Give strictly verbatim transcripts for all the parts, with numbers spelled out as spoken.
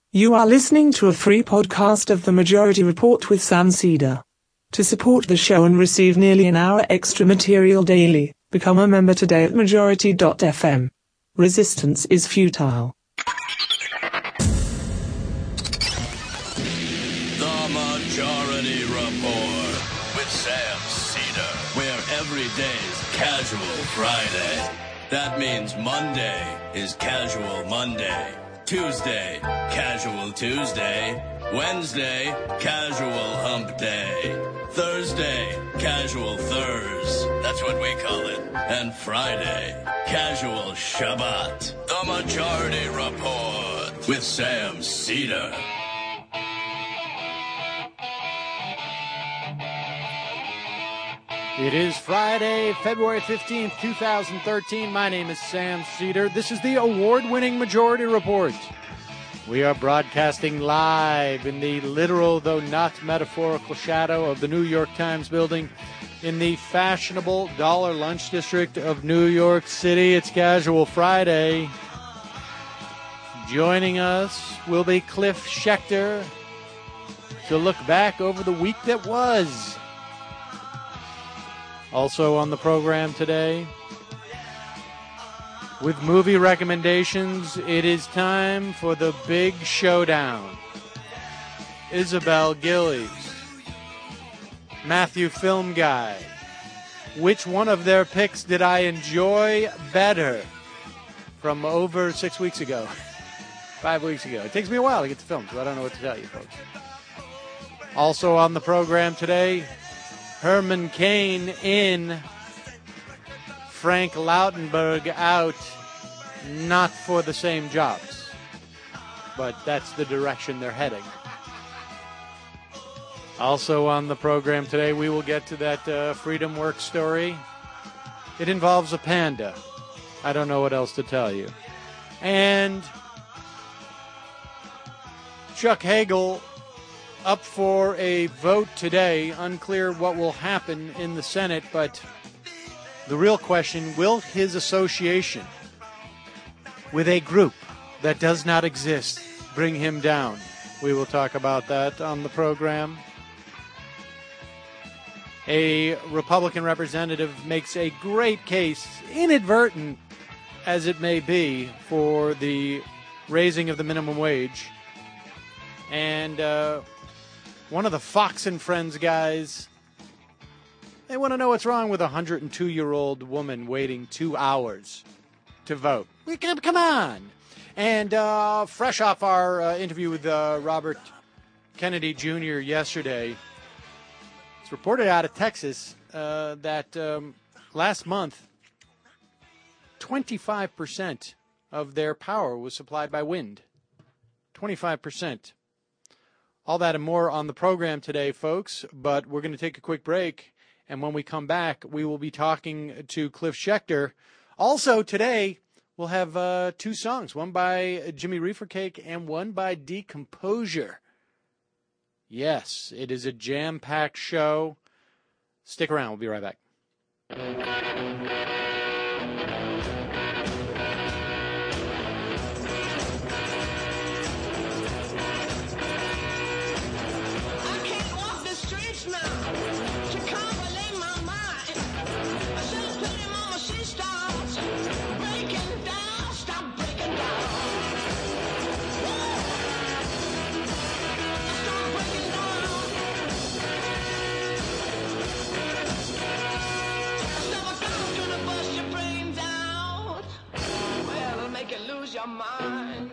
You are listening to a free podcast of The Majority Report with Sam Seder. To support the show and receive nearly an hour extra material daily, become a member today at majority dot f m. Resistance is futile. The Majority Report with Sam Seder, where every day's Casual Friday. That means Monday is Casual Monday. Tuesday, Casual Tuesday. Wednesday, Casual Hump Day. Thursday, Casual Thurs. That's what we call it. And Friday, Casual Shabbat. The Majority Report with Sam Seder. It is Friday, February fifteenth, twenty thirteen. My name is Sam Seder. This is the award-winning Majority Report. We are broadcasting live in the literal, though not metaphorical, shadow of the New York Times building in the fashionable Dollar Lunch District of New York City. It's Casual Friday. Joining us will be Cliff Schecter to look back over the week that was. Also on the program today, with movie recommendations, it is time for the big showdown. Isabel Gillies, Matthew Film Guy. Which one of their picks did I enjoy better from over six weeks ago? Five weeks ago. It takes me a while to get to film, so I don't know what to tell you, folks. Also on the program today, Herman Cain in, Frank Lautenberg out, not for the same jobs, but that's the direction they're heading. Also on the program today, we will get to that uh, Freedom Works story. It involves a panda. I don't know what else to tell you. And Chuck Hagel up for a vote today. Unclear what will happen in the Senate, but the real question, will his association with a group that does not exist bring him down? We will talk about that on the program. A Republican representative makes a great case, inadvertent as it may be, for the raising of the minimum wage. And uh, one of the Fox and Friends guys, they want to know what's wrong with a one hundred two-year-old woman waiting two hours to vote. We come, come on. And uh, fresh off our uh, interview with uh, Robert Kennedy Junior yesterday, it's reported out of Texas uh, that um, last month, twenty-five percent of their power was supplied by wind. twenty-five percent. All that and more on the program today, folks, but we're going to take a quick break, and when we come back, we will be talking to Cliff Schecter. Also today, we'll have uh, two songs, one by Jimmy Reefer Cake and one by Decomposure. Yes, it is a jam-packed show. Stick around. We'll be right back. Your mind.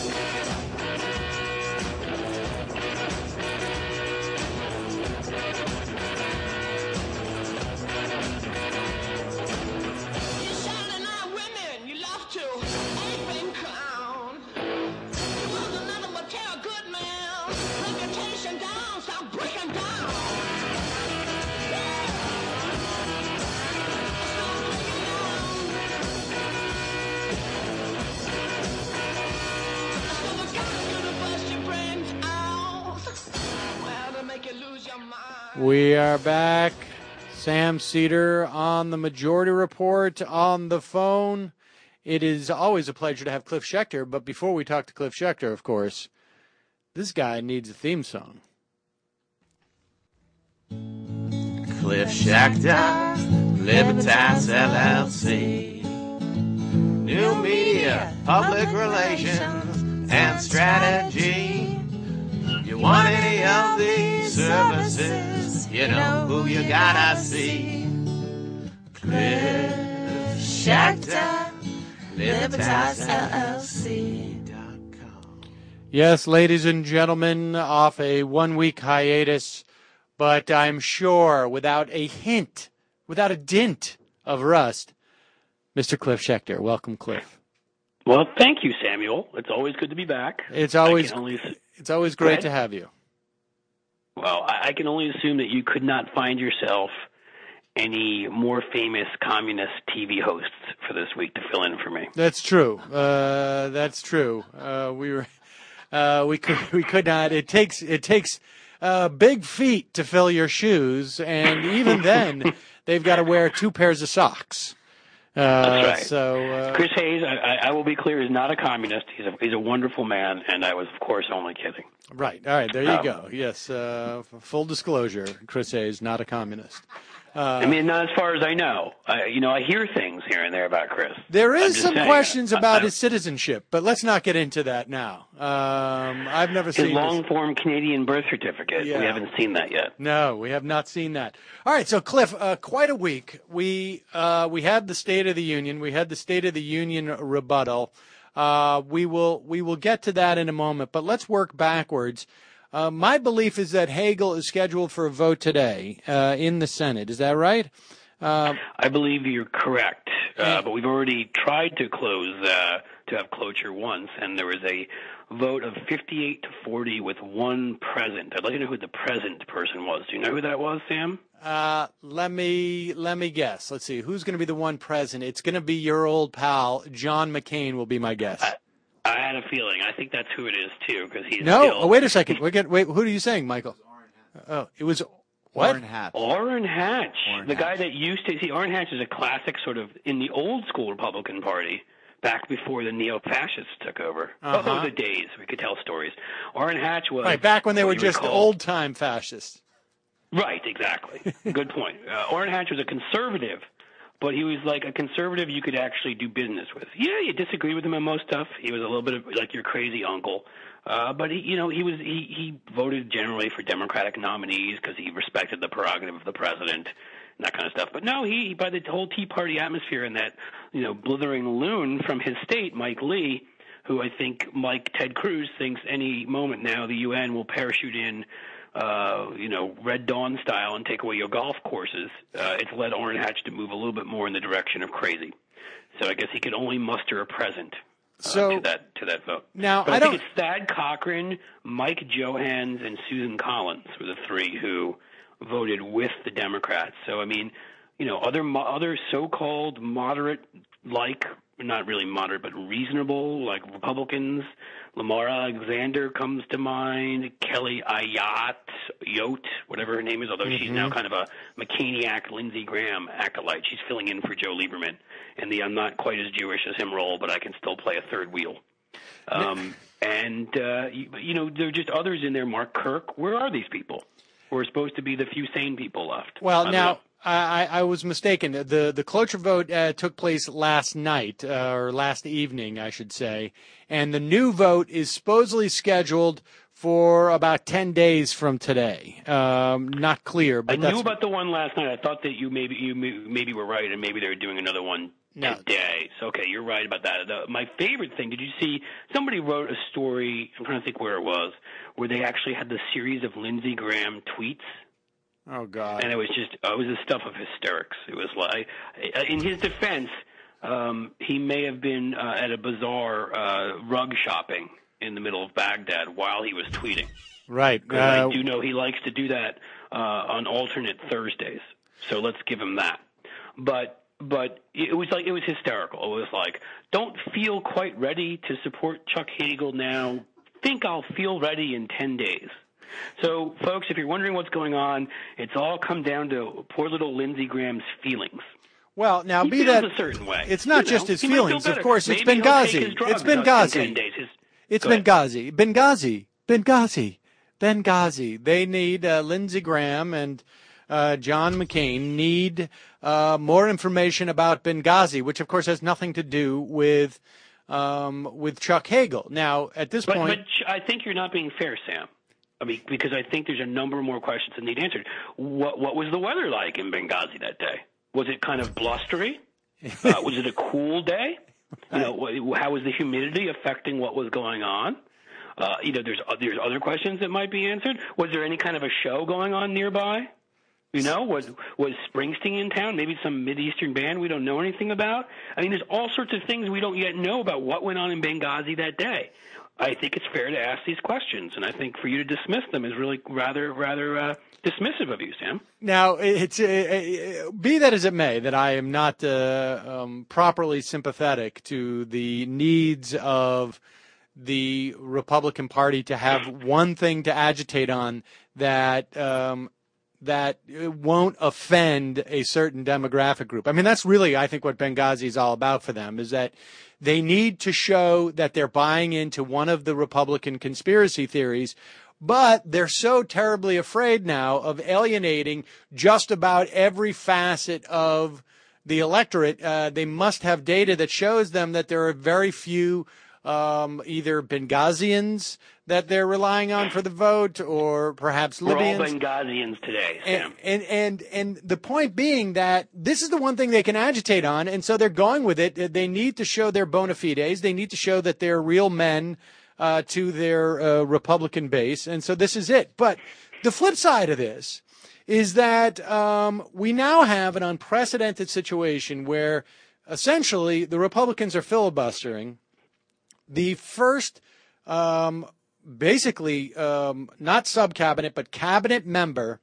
We are back. Sam Seder on the Majority Report on the phone. It is always a pleasure to have Cliff Schecter, but before we talk to Cliff Schecter, of course, This guy needs a theme song. Cliff Schecter, Libertas L L C, New Media, Public Relations, and Strategy. You want any of these services, you know who you gotta see. Cliff Schecter, Libertas L L C. Yes, ladies and gentlemen, off a one-week hiatus, but I'm sure without a hint, without a dint of rust, Mister Cliff Schecter. Welcome, Cliff. Well, thank you, Samuel. It's always good to be back. It's always only, it's always great to have you. Well, I, I can only assume that you could not find yourself any more famous communist T V hosts for this week to fill in for me. That's true. Uh, that's true. Uh, we were. Uh, we could we could not. It takes it takes uh, big feet to fill your shoes, and even then, they've got to wear two pairs of socks. Uh, That's right. So uh, Chris Hayes, I, I will be clear, is not a communist. He's a he's a wonderful man, and I was, of course, only kidding. Right. All right. There you um, go. Yes. Uh, full disclosure: Chris Hayes, not a communist. Uh, I mean, not as far as I know. I, you know, I hear things here and there about Chris. There I'm is just some saying, questions I, about I, his citizenship, but let's not get into that now. Um, I've never his seen long-form Canadian birth certificate. Yeah. We haven't seen that yet. No, we have not seen that. All right, so Cliff, uh, quite a week. We uh, we had the State of the Union. We had the State of the Union rebuttal. Uh, we will we will get to that in a moment, but let's work backwards. Uh, my belief is that Hagel is scheduled for a vote today uh, in the Senate. Is that right? Uh, I believe you're correct, uh, but we've already tried to close uh, to have cloture once, and there was a vote of fifty-eight to forty with one present. I'd like to know who the present person was. Do you know who that was, Sam? Uh, let me let me guess. Let's see. Who's going to be the one present? It's going to be your old pal, John McCain will be my guess. I, I had a feeling. I think that's who it is, too, because he's No, still... oh, wait a second. Wait, wait, who are you saying, Michael? Oh, it was... What? Orrin Hatch. Orrin Hatch, Orrin the Hatch. guy that used to... See, Orrin Hatch is a classic sort of in the old-school Republican Party, back before the neo-fascists took over. Uh-huh. Oh, those are days. We could tell stories. Orrin Hatch was... Right, back when they what were you just recall- old-time fascists. Right, exactly. Good point. Uh, Orrin Hatch was a conservative, but he was like a conservative you could actually do business with. Yeah, you disagree with him on most stuff. He was a little bit of like your crazy uncle, uh, but he, you know, he was he, he voted generally for Democratic nominees because he respected the prerogative of the president and that kind of stuff. But no, he by the whole Tea Party atmosphere and that you know blithering loon from his state, Mike Lee, who I think Mike Ted Cruz thinks any moment now the U N will parachute in. Uh, you know, Red Dawn style and take away your golf courses, uh, it's led Orrin Hatch to move a little bit more in the direction of crazy. So I guess he could only muster a present uh, So- to that to that vote. Now, but I I, think don't- it's Thad Cochran, Mike Johans, and Susan Collins were the three who voted with the Democrats. So, I mean, you know, other mo- other so-called moderate-like, not really moderate, but reasonable, like Republicans, Lamar Alexander comes to mind, Kelly Ayotte, Yote, whatever her name is, although she's now kind of a McCainiac, Lindsey Graham acolyte. She's filling in for Joe Lieberman in the I'm not quite as Jewish as him role, but I can still play a third wheel. Um, and, uh, you, you know, there are just others in there. Mark Kirk, where are these people? We're supposed to be the few sane people left. I Well, don't now, know. I, I was mistaken. The the cloture vote uh, took place last night, uh, or last evening, I should say. And the new vote is supposedly scheduled for about ten days from today. Um, not clear, but I that's... knew about the one last night. I thought that you maybe you may- maybe were right, and maybe they were doing another one No. today. So okay, you're right about that. The, my favorite thing, did you see? Somebody wrote a story. I'm trying to think where it was, where they actually had the series of Lindsey Graham tweets. Oh, God. And it was just, it was the stuff of hysterics. It was like, in his defense, um, he may have been uh, at a bazaar uh, rug shopping in the middle of Baghdad while he was tweeting. Right. Because Uh, I do know he likes to do that uh, on alternate Thursdays. So let's give him that. But but it was like it was hysterical. It was like, don't feel quite ready to support Chuck Hagel now. Think I'll feel ready in ten days. So, folks, if you're wondering what's going on, it's all come down to poor little Lindsey Graham's feelings. Well, now He be feels that a certain way. it's not You just know, his he might feel feelings. Of better. course, it's Maybe he'll take Benghazi. his drugs It's in ten Benghazi. days. His- It's Go ahead. Benghazi. Benghazi. Benghazi. Benghazi. They need uh, Lindsey Graham and uh, John McCain need uh, more information about Benghazi, which, of course, has nothing to do with um, with Chuck Hagel. Now, at this but, point... But I think you're not being fair, Sam. I mean, because I think there's a number more questions that need answered. What, what was the weather like in Benghazi that day? Was it kind of blustery? Uh, was it a cool day? You know, how was the humidity affecting what was going on? Uh, you know, there's there's other questions that might be answered. Was there any kind of a show going on nearby? You know, was was Springsteen in town? Maybe some Mideastern band we don't know anything about. I mean, there's all sorts of things we don't yet know about what went on in Benghazi that day. I think it's fair to ask these questions, and I think for you to dismiss them is really rather rather uh, dismissive of you, Sam. Now, it's uh, be that as it may, that I am not uh, um, properly sympathetic to the needs of the Republican Party to have one thing to agitate on that um, that won't offend a certain demographic group. I mean, that's really, I think, what Benghazi is all about for them, is that they need to show that they're buying into one of the Republican conspiracy theories, but they're so terribly afraid now of alienating just about every facet of the electorate. Uh, they must have data that shows them that there are very few Um, either Benghazians that they're relying on for the vote, or perhaps Libyans. We're all Benghazians today, Sam. And, and and and the point being that this is the one thing they can agitate on, and so they're going with it. They need to show their bona fides. They need to show that they're real men uh, to their uh, Republican base, and so this is it. But the flip side of this is that um, we now have an unprecedented situation where essentially the Republicans are filibustering the first, um, basically, um, not sub-cabinet, but cabinet member.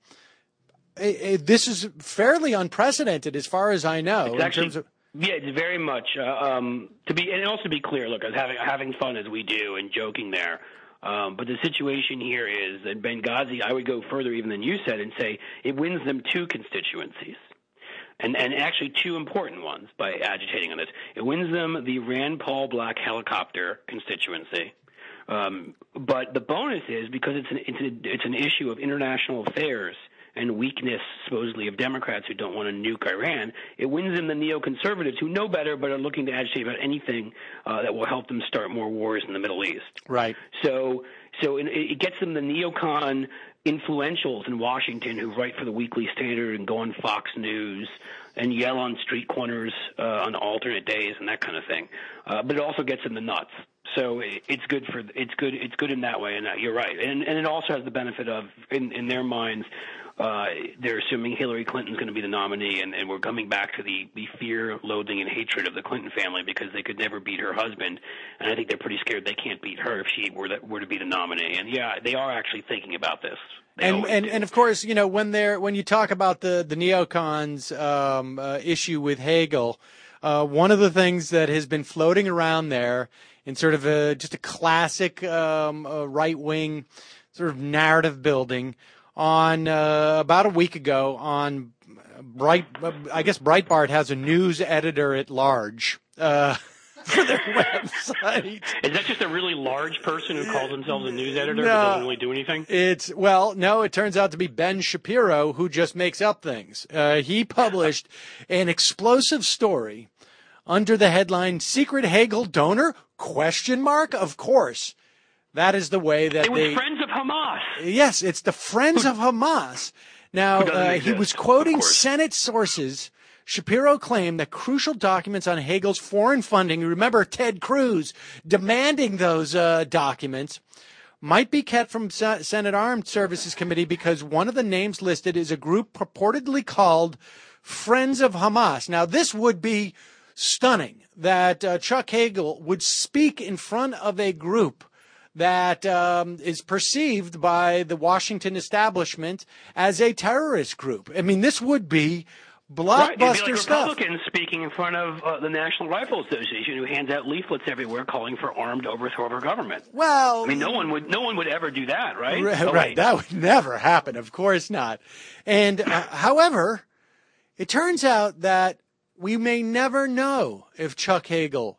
It, it, this is fairly unprecedented as far as I know. It's in actually, terms of, yeah, it's very much. Uh, um, to be and also to be clear, look, I was having having fun as we do and joking there. Um, but the situation here is that Benghazi, I would go further even than you said and say it wins them two constituencies. And, and actually two important ones by agitating on this. It wins them the Rand Paul black helicopter constituency. Um, but the bonus is because it's an, it's, a, it's an issue of international affairs and weakness, supposedly, of Democrats who don't want to nuke Iran, it wins them the neoconservatives who know better but are looking to agitate about anything uh, that will help them start more wars in the Middle East. Right. So, so it, it gets them the neocon influentials in Washington who write for the Weekly Standard and go on Fox News and yell on street corners uh, on alternate days and that kind of thing. Uh, but it also gets them the nuts. So it, it's good for it's good it's good in that way. And uh, you're right. And and it also has the benefit of in in their minds. Uh, they're assuming Hillary Clinton's going to be the nominee, and, and we're coming back to the, the fear, loathing, and hatred of the Clinton family because they could never beat her husband, and I think they're pretty scared they can't beat her if she were, that, were to be the nominee. And yeah, they are actually thinking about this. They and and, and of course, you know, when they're when you talk about the the neocons um, uh, issue with Hagel, uh, one of the things that has been floating around there in sort of a just a classic um, uh, right wing sort of narrative building. On uh, about a week ago, on Bright, I guess Breitbart has a news editor at large uh, for their website. Is that just a really large person who calls themselves a news editor no, but doesn't really do anything? It's well, no. It turns out to be Ben Shapiro, who just makes up things. Uh, he published an explosive story under the headline "Secret Hagel Donor?" Question mark. Of course. That is the way that it was they. Friends of Hamas. Yes, it's the Friends of Hamas. Now, uh, he was quoting Senate sources. Shapiro claimed that crucial documents on Hagel's foreign funding, remember Ted Cruz demanding those uh, documents, might be kept from S- Senate Armed Services Committee because one of the names listed is a group purportedly called Friends of Hamas. Now, this would be stunning that uh, Chuck Hagel would speak in front of a group that um, is perceived by the Washington establishment as a terrorist group. I mean, this would be blockbuster right. It'd be like stuff. Republicans speaking in front of uh, the National Rifle Association, who hands out leaflets everywhere calling for armed overthrow of our government. Well, I mean, no one would no one would ever do that, right? Right, oh, right. That would never happen. Of course not. And uh, however, it turns out that we may never know if Chuck Hagel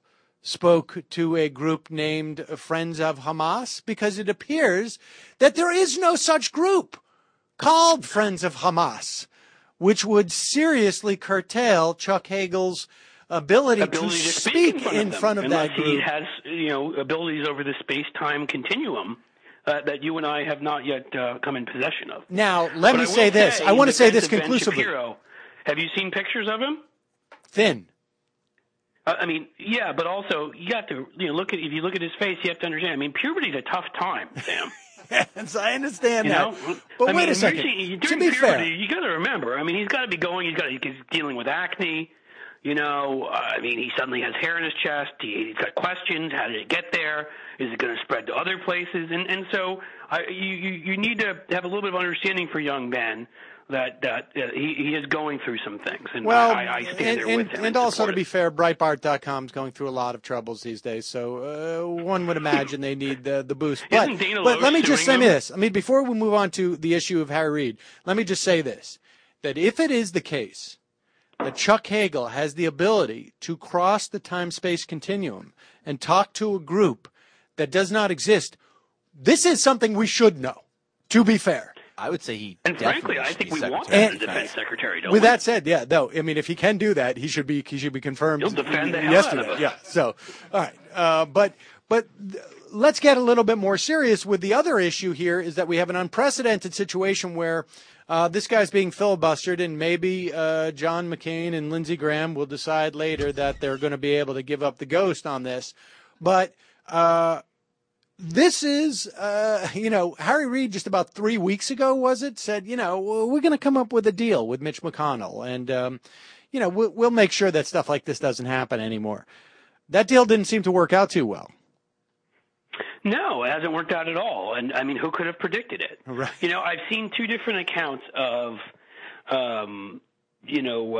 spoke to a group named Friends of Hamas, because it appears that there is no such group called Friends of Hamas, which would seriously curtail Chuck Hagel's ability, ability to, to speak, speak in front in of, them, front of unless that group. He has, you know, abilities over the space-time continuum uh, that you and I have not yet uh, come in possession of. Now, let but me I say this. Say, I want to say this Ben conclusively. Shapiro, have you seen pictures of him? Thin. Uh, I mean, yeah, but also you have to, you know, look at if you look at his face, you have to understand. I mean, puberty's a tough time, Sam. Yes, I understand you that. Know? But I wait mean, a second. During to be puberty, fair, you got to remember. I mean, he's got to be going. He's got. He's dealing with acne. You know, uh, I mean, he suddenly has hair in his chest. He, he's got questions. How did it get there? Is it going to spread to other places? And and so I, you, you you need to have a little bit of understanding for young Ben that that uh, he he is going through some things. And well, I, I stand and, there and, with him. and, and also support to be it. fair, Breitbart dot com is going through a lot of troubles these days. So uh, one would imagine they need the the boost. But, Isn't Dana but Loesch let me just say suing them? this. I mean, before we move on to the issue of Harry Reid, let me just say this: that if it is the case that Chuck Hagel has the ability to cross the time-space continuum and talk to a group that does not exist, this is something we should know, to be fair. I would say he And frankly, definitely I should think be we want Secretary him of as defense Defense. secretary, don't With we? that said, yeah, no, I mean, if he can do that, he should be he should be confirmed He'll defend the hell yesterday. out of us. Yeah. So, all right, uh, but but let's get a little bit more serious with the other issue here. Is that we have an unprecedented situation where uh, this guy's being filibustered, and maybe uh, John McCain and Lindsey Graham will decide later that they're going to be able to give up the ghost on this, but. Uh, This is, uh, you know, Harry Reid just about three weeks ago, was it, said, you know, well, we're going to come up with a deal with Mitch McConnell. And, um, you know, we'll, we'll make sure that stuff like this doesn't happen anymore. That deal didn't seem to work out too well. No, it hasn't worked out at all. And, I mean, who could have predicted it? Right. You know, I've seen two different accounts of, um, you know, uh,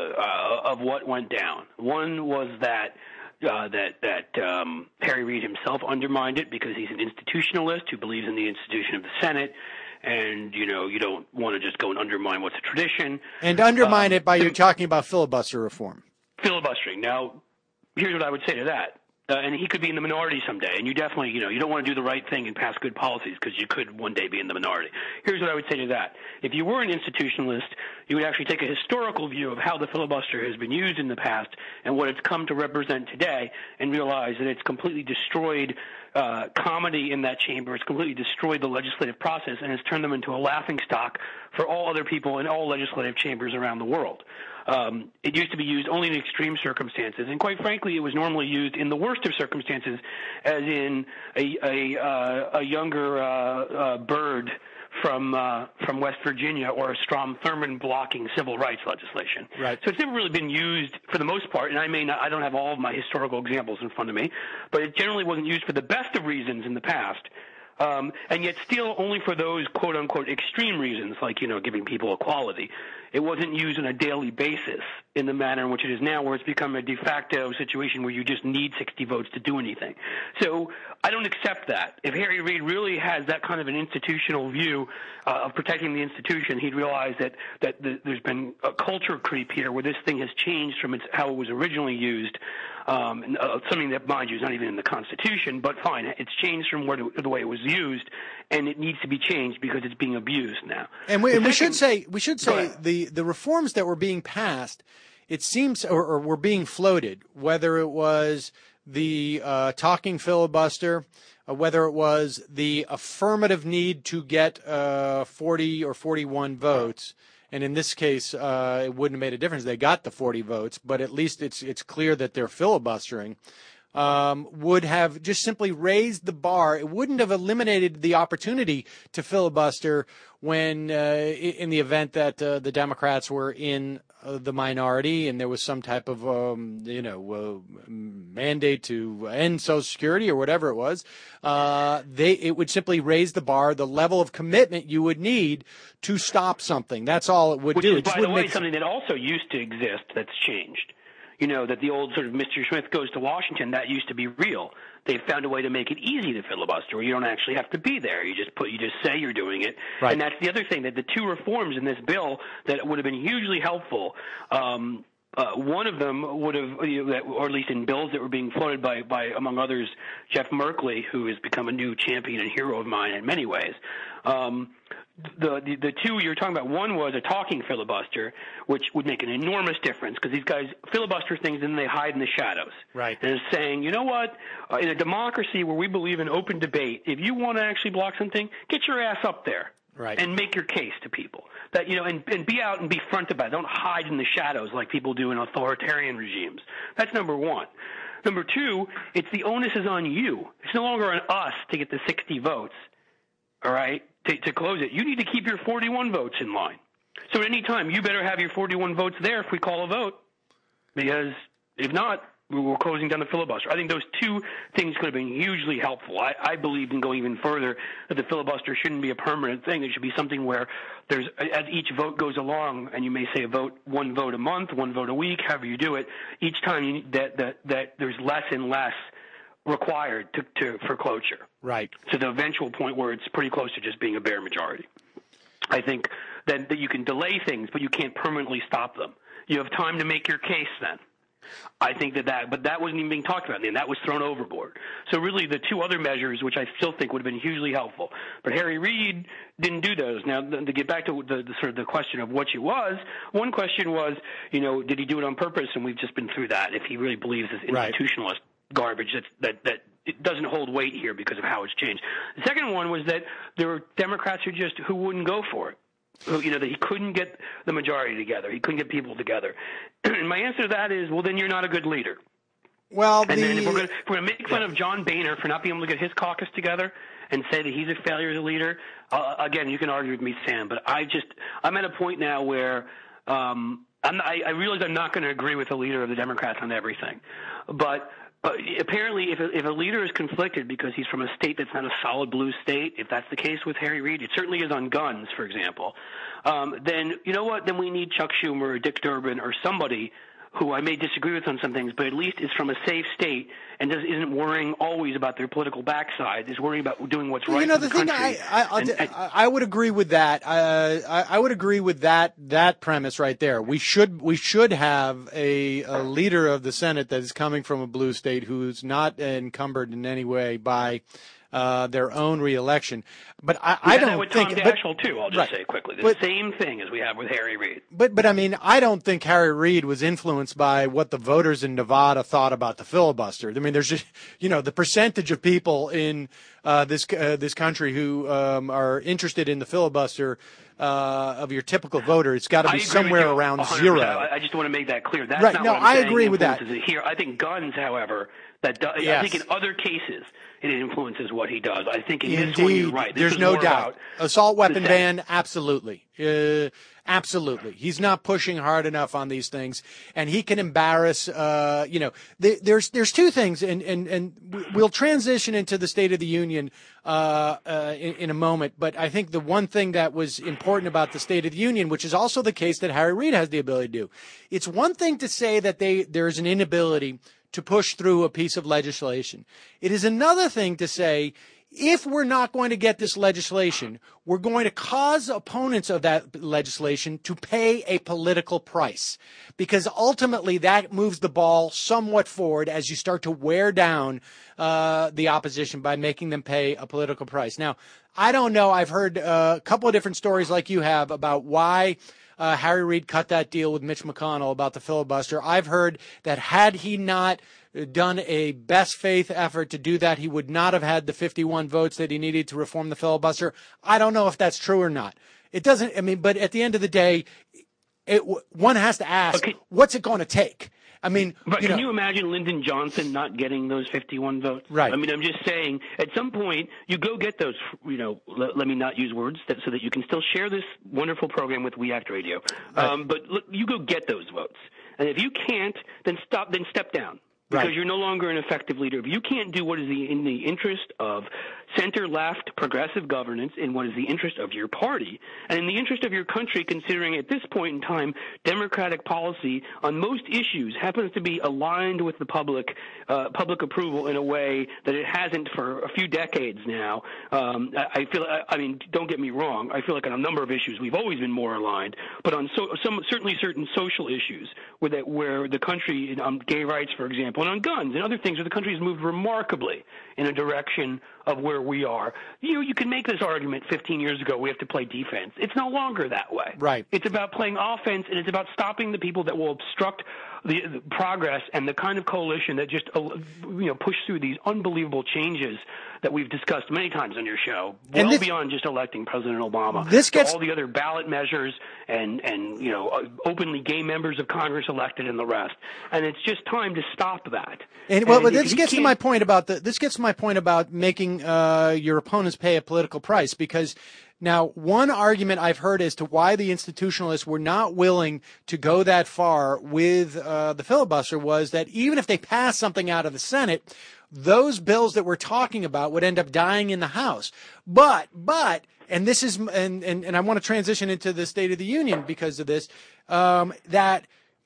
uh, of what went down. One was that Uh, that that um, Harry Reid himself undermined it because he's an institutionalist who believes in the institution of the Senate, and you know you don't want to just go and undermine what's a tradition. And undermine um, it by you talking about filibuster reform. Filibustering. Now, here's what I would say to that. Uh, and he could be in the minority someday, and you definitely, you know, you don't want to do the right thing and pass good policies because you could one day be in the minority. Here's what I would say to that. If you were an institutionalist, you would actually take a historical view of how the filibuster has been used in the past and what it's come to represent today and realize that it's completely destroyed uh, comedy in that chamber. It's completely destroyed the legislative process and has turned them into a laughingstock for all other people in all legislative chambers around the world. Um, it used to be used only in extreme circumstances, and quite frankly, it was normally used in the worst of circumstances, as in a a, uh, a younger uh, uh, bird from uh, from West Virginia or a Strom Thurmond blocking civil rights legislation. Right. So it's never really been used for the most part, and I may not, I don't have all of my historical examples in front of me, but it generally wasn't used for the best of reasons in the past. Um, and yet still only for those quote-unquote extreme reasons, like, you know, giving people equality. It wasn't used on a daily basis in the manner in which it is now, where it's become a de facto situation where you just need sixty votes to do anything. So I don't accept that. If Harry Reid really has that kind of an institutional view uh, of protecting the institution, he'd realize that, that the, there's been a culture creep here where this thing has changed from its, how it was originally used. Um, and, uh, something that, mind you, is not even in the Constitution, but fine, it's changed from where the, the way it was used, and it needs to be changed because it's being abused now. And we, and we should second- say we should say the, the reforms that were being passed, it seems, or, or were being floated, whether it was the uh, talking filibuster, uh, whether it was the affirmative need to get uh, forty or forty-one votes. And in this case, uh, it wouldn't have made a difference. They got the forty votes, but at least it's it's clear that they're filibustering. Um, would have just simply raised the bar. It wouldn't have eliminated the opportunity to filibuster when, uh, in the event that uh, the Democrats were in uh, the minority and there was some type of, um, you know, uh, mandate to end Social Security or whatever it was. Uh, they it would simply raise the bar, the level of commitment you would need to stop something. That's all it would Which do. is, It just by the wouldn't way, make- something that also used to exist that's changed. You know, that the old sort of Mister Smith goes to Washington, that used to be real. They found a way to make it easy to filibuster, where you don't actually have to be there. You just put, you just say you're doing it. Right. And that's the other thing, that the two reforms in this bill that would have been hugely helpful, um, Uh, one of them would have, you know, that, or at least in bills that were being floated by, by, among others, Jeff Merkley, who has become a new champion and hero of mine in many ways. Um, the, the the two you're talking about, one was a talking filibuster, which would make an enormous difference because these guys filibuster things and they hide in the shadows. Right. And it's saying, you know what, uh, in a democracy where we believe in open debate, if you want to actually block something, get your ass up there. Right. And make your case to people. That, you know, and, and be out and be front about it. Don't hide in the shadows like people do in authoritarian regimes. That's number one. Number two, it's the onus is on you. It's no longer on us to get the sixty votes, all right, to, to close it. You need to keep your forty-one votes in line. So at any time, you better have your forty-one votes there if we call a vote, because if not, we're closing down the filibuster. I think those two things could have been hugely helpful. I, I believe in going even further that the filibuster shouldn't be a permanent thing. It should be something where there's, as each vote goes along, and you may say a vote, one vote a month, one vote a week, however you do it, each time you, that, that, that there's less and less required to, to, for cloture. Right. To the eventual point where it's pretty close to just being a bare majority. I think that, that you can delay things, but you can't permanently stop them. You have time to make your case then. I think that that, but that wasn't even being talked about, and that was thrown overboard. So really the two other measures, which I still think would have been hugely helpful, but Harry Reid didn't do those. Now, to get back to the, the sort of the question of what she was, one question was, you know, did he do it on purpose? And we've just been through that. If he really believes this institutionalist right. garbage that, that, that it doesn't hold weight here because of how it's changed. The second one was that there were Democrats who just, who wouldn't go for it. You know, that he couldn't get the majority together. He couldn't get people together. And my answer to that is, well, then you're not a good leader. Well, and the, then if we're going to make fun yeah. of John Boehner for not being able to get his caucus together and say that he's a failure as a leader, uh, again, you can argue with me, Sam, but I just, I'm at a point now where um, I'm, I, I realize I'm not going to agree with the leader of the Democrats on everything. But Uh, apparently, if a, if a leader is conflicted because he's from a state that's not a solid blue state, if that's the case with Harry Reid, it certainly is on guns, for example, um, then you know what? Then we need Chuck Schumer or Dick Durbin or somebody who I may disagree with on some things, but at least is from a safe state and does, isn't worrying always about their political backside, is worrying about doing what's well, right you know, for the, the thing country. I, I, and, and, I would agree with that. Uh, I, I would agree with that that premise right there. We should we should have a, a leader of the Senate that is coming from a blue state who's not encumbered in any way by uh, their own reelection. But I, I don't with think. Tom But, Daschle too. I'll just right. say quickly the but, same thing as we have with Harry Reid. But but I mean, I don't think Harry Reid was influenced by what the voters in Nevada thought about the filibuster. I mean, there's just you know the percentage of people in uh, this uh, this country who um, are interested in the filibuster. Uh, of your typical voter, it's got to be somewhere around zero. I just want to make that clear. That's right. not No, what I'm I saying agree with that. Here, I think guns, however, that do, yes. I think in other cases it influences what he does. I think in Indeed. this one you're right. This There's no doubt. Assault weapon ban, absolutely. Uh, absolutely. He's not pushing hard enough on these things, and he can embarrass, uh, you know, th- there's there's two things, and, and, and we'll transition into the State of the Union uh, uh, in, in a moment, but I think the one thing that was important about the State of the Union, which is also the case that Harry Reid has the ability to do, it's one thing to say that they there's an inability to push through a piece of legislation. It is another thing to say, if we're not going to get this legislation, we're going to cause opponents of that legislation to pay a political price, because ultimately that moves the ball somewhat forward as you start to wear down uh, the opposition by making them pay a political price. Now, I don't know. I've heard uh, a couple of different stories like you have about why Uh, Harry Reid cut that deal with Mitch McConnell about the filibuster. I've heard that had he not done a best faith effort to do that, he would not have had the fifty-one votes that he needed to reform the filibuster. I don't know if that's true or not. It doesn't, I mean, but at the end of the day, it, one has to ask, okay, what's it going to take? I mean, but you can know, you imagine Lyndon Johnson not getting those fifty-one votes? Right. I mean, I'm just saying, at some point, you go get those, you know, let, let me not use words, that, so that you can still share this wonderful program with We Act Radio. Right. Um, but look, you go get those votes. And if you can't, then stop, then step down. Because right. you're no longer an effective leader. If you can't do what is the, in the interest of center-left progressive governance in what is the interest of your party and in the interest of your country, considering at this point in time Democratic policy on most issues happens to be aligned with the public uh, public approval in a way that it hasn't for a few decades now. Um, I, I feel, I, I mean, don't get me wrong. I feel like on a number of issues we've always been more aligned, but on so, some certainly certain social issues where that where the country, on gay rights, for example, and on guns and other things, where the country has moved remarkably in a direction of where we are. You know, you can make this argument fifteen years ago, we have to play defense. It's no longer that way. Right. It's about playing offense, and it's about stopping the people that will obstruct the, the progress and the kind of coalition that just, uh, you know, push through these unbelievable changes that we've discussed many times on your show, well this, beyond just electing President Obama. This gets all the other ballot measures and, and, you know, openly gay members of Congress elected and the rest. And it's just time to stop that. And well, and this gets to my point about the, this gets to my point about making uh, your opponents pay a political price, because now one argument I've heard as to why the institutionalists were not willing to go that far with uh, the filibuster was that even if they passed something out of the Senate, those bills that we're talking about would end up dying in the House. But, but, and this is, and, and, and I want to transition into the State of the Union because of this, um, that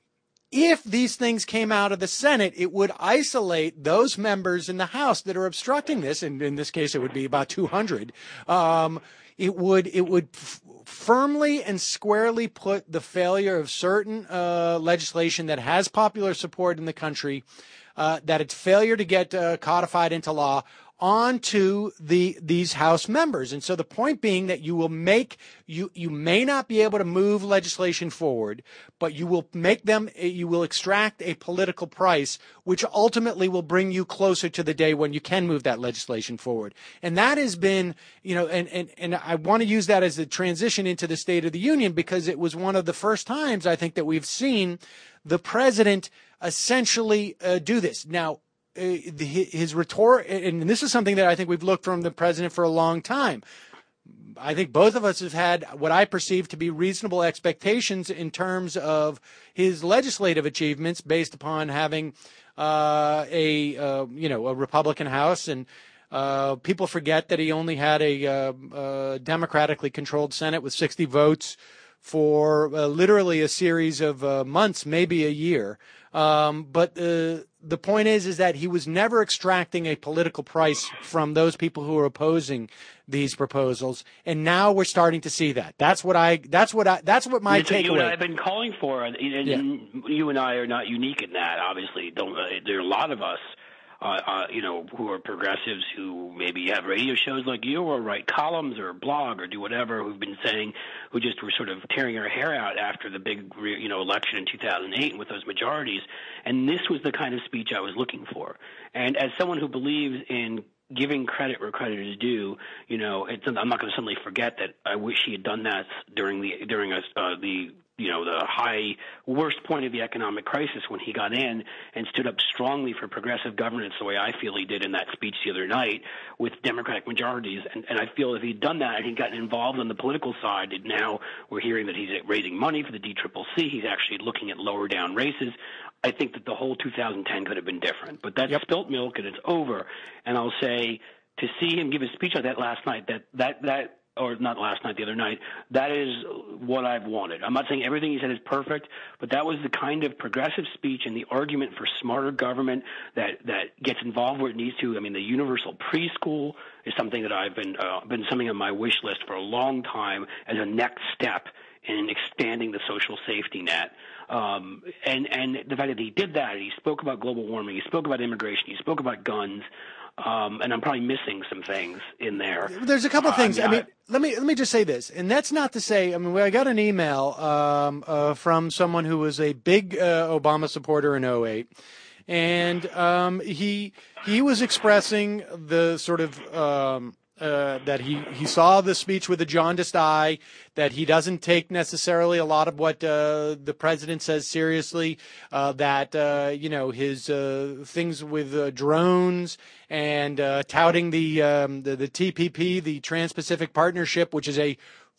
if these things came out of the Senate, it would isolate those members in the House that are obstructing this, and in this case it would be about two hundred. Um, it would it would f- firmly and squarely put the failure of certain uh, legislation that has popular support in the country, uh, that its failure to get uh, codified into law, onto the these House members. And so the point being that you will make you you may not be able to move legislation forward, but you will make them you will extract a political price, which ultimately will bring you closer to the day when you can move that legislation forward. And that has been, you know, and and and I want to use that as a transition into the State of the Union, because it was one of the first times I think that we've seen the president essentially uh, do this. Now, Uh, the, his rhetoric, and this is something that I think we've looked from the president for a long time. I think both of us have had what I perceive to be reasonable expectations in terms of his legislative achievements based upon having uh, a uh, you know a Republican House, and uh, people forget that he only had a uh, uh, democratically controlled Senate with sixty votes for uh, literally a series of uh, months, maybe a year. Um, but uh, the point is, is that he was never extracting a political price from those people who are opposing these proposals, and now we're starting to see that. That's what I. That's what I. That's what my That's what takeaway. you and I have been calling for, and, and Yeah. you and I are not unique in that. Obviously, don't. Uh, there are a lot of us. Uh, uh, you know, who are progressives who maybe have radio shows like you or write columns or blog or do whatever, who've been saying, who just were sort of tearing our hair out after the big, you know, election in two thousand eight with those majorities. And this was the kind of speech I was looking for. And as someone who believes in giving credit where credit is due, you know, it's, I'm not going to suddenly forget that I wish he had done that during the, during a, uh, the, you know, the high worst point of the economic crisis when he got in and stood up strongly for progressive governance the way I feel he did in that speech the other night with Democratic majorities. And, and I feel if he'd done that and he'd gotten involved on the political side, and now we're hearing that he's raising money for the D C C C, he's actually looking at lower down races. I think that the whole two thousand ten could have been different. But that's yep. spilt milk and it's over. And I'll say, to see him give a speech like that last night, that that that or not last night, the other night, that is what I've wanted. I'm not saying everything he said is perfect, but that was the kind of progressive speech and the argument for smarter government that, that gets involved where it needs to. I mean, the universal preschool is something that I've been, uh, been something on my wish list for a long time as a next step in expanding the social safety net. Um, and, and the fact that he did that, he spoke about global warming, he spoke about immigration, he spoke about guns. Um, and I'm probably missing some things in there. There's a couple of things. Uh, I mean, I mean, let me let me just say this, and that's not to say. I mean, I got an email um, uh, from someone who was a big uh, Obama supporter in oh eight, and um, he he was expressing the sort of um, uh, that he he saw the speech with a jaundiced eye, that he doesn't take necessarily a lot of what uh, the president says seriously, uh, that uh, you know his uh, things with uh, drones and uh, touting the, um, the the T P P, the Trans-Pacific Partnership, which is a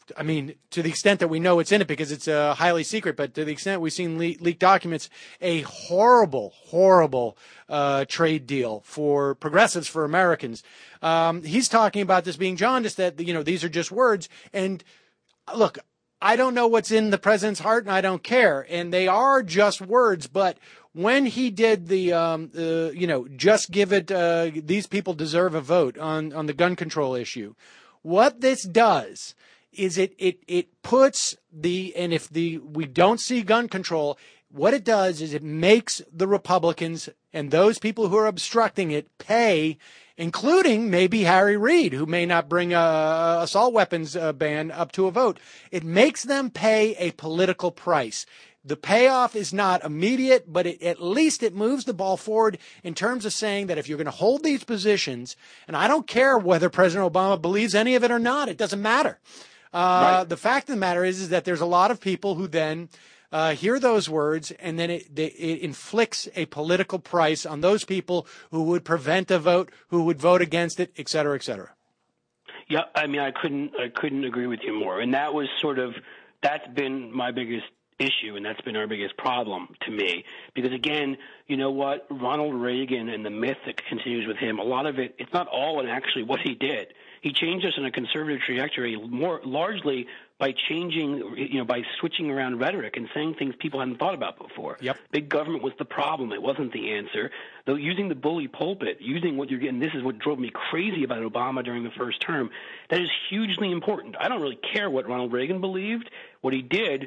I mean, to the extent that we know what's in it, because it's uh, highly secret, but to the extent we've seen le- leaked documents, a horrible, horrible uh, trade deal for progressives, for Americans. Um, he's talking about this being jaundiced, that, you know, these are just words. And look, I don't know what's in the president's heart, and I don't care. And they are just words, but when he did the, um, uh, you know, just give it, uh, these people deserve a vote on, on the gun control issue, what this does is it, it, it puts the, and if the, we don't see gun control, what it does is it makes the Republicans and those people who are obstructing it pay, including maybe Harry Reid, who may not bring a assault weapons uh, ban up to a vote. It makes them pay a political price. The payoff is not immediate, but it, at least it moves the ball forward in terms of saying that if you're going to hold these positions, and I don't care whether President Obama believes any of it or not, it doesn't matter. Uh, right. The fact of the matter is, is that there's a lot of people who then uh, hear those words, and then it, they, it inflicts a political price on those people who would prevent a vote, who would vote against it, et cetera, et cetera. Yeah, I mean, I couldn't, I couldn't agree with you more. And that was sort of, that's been my biggest issue, and that's been our biggest problem to me. Because again, you know what, Ronald Reagan and the myth that continues with him, a lot of it, it's not all in actually what he did. He changed us in a conservative trajectory more largely by changing, you know, by switching around rhetoric and saying things people hadn't thought about before. Yep. Big government was the problem. It wasn't the answer. Though using the bully pulpit, using what you're getting, this is what drove me crazy about Obama during the first term. That is hugely important. I don't really care what Ronald Reagan believed. What he did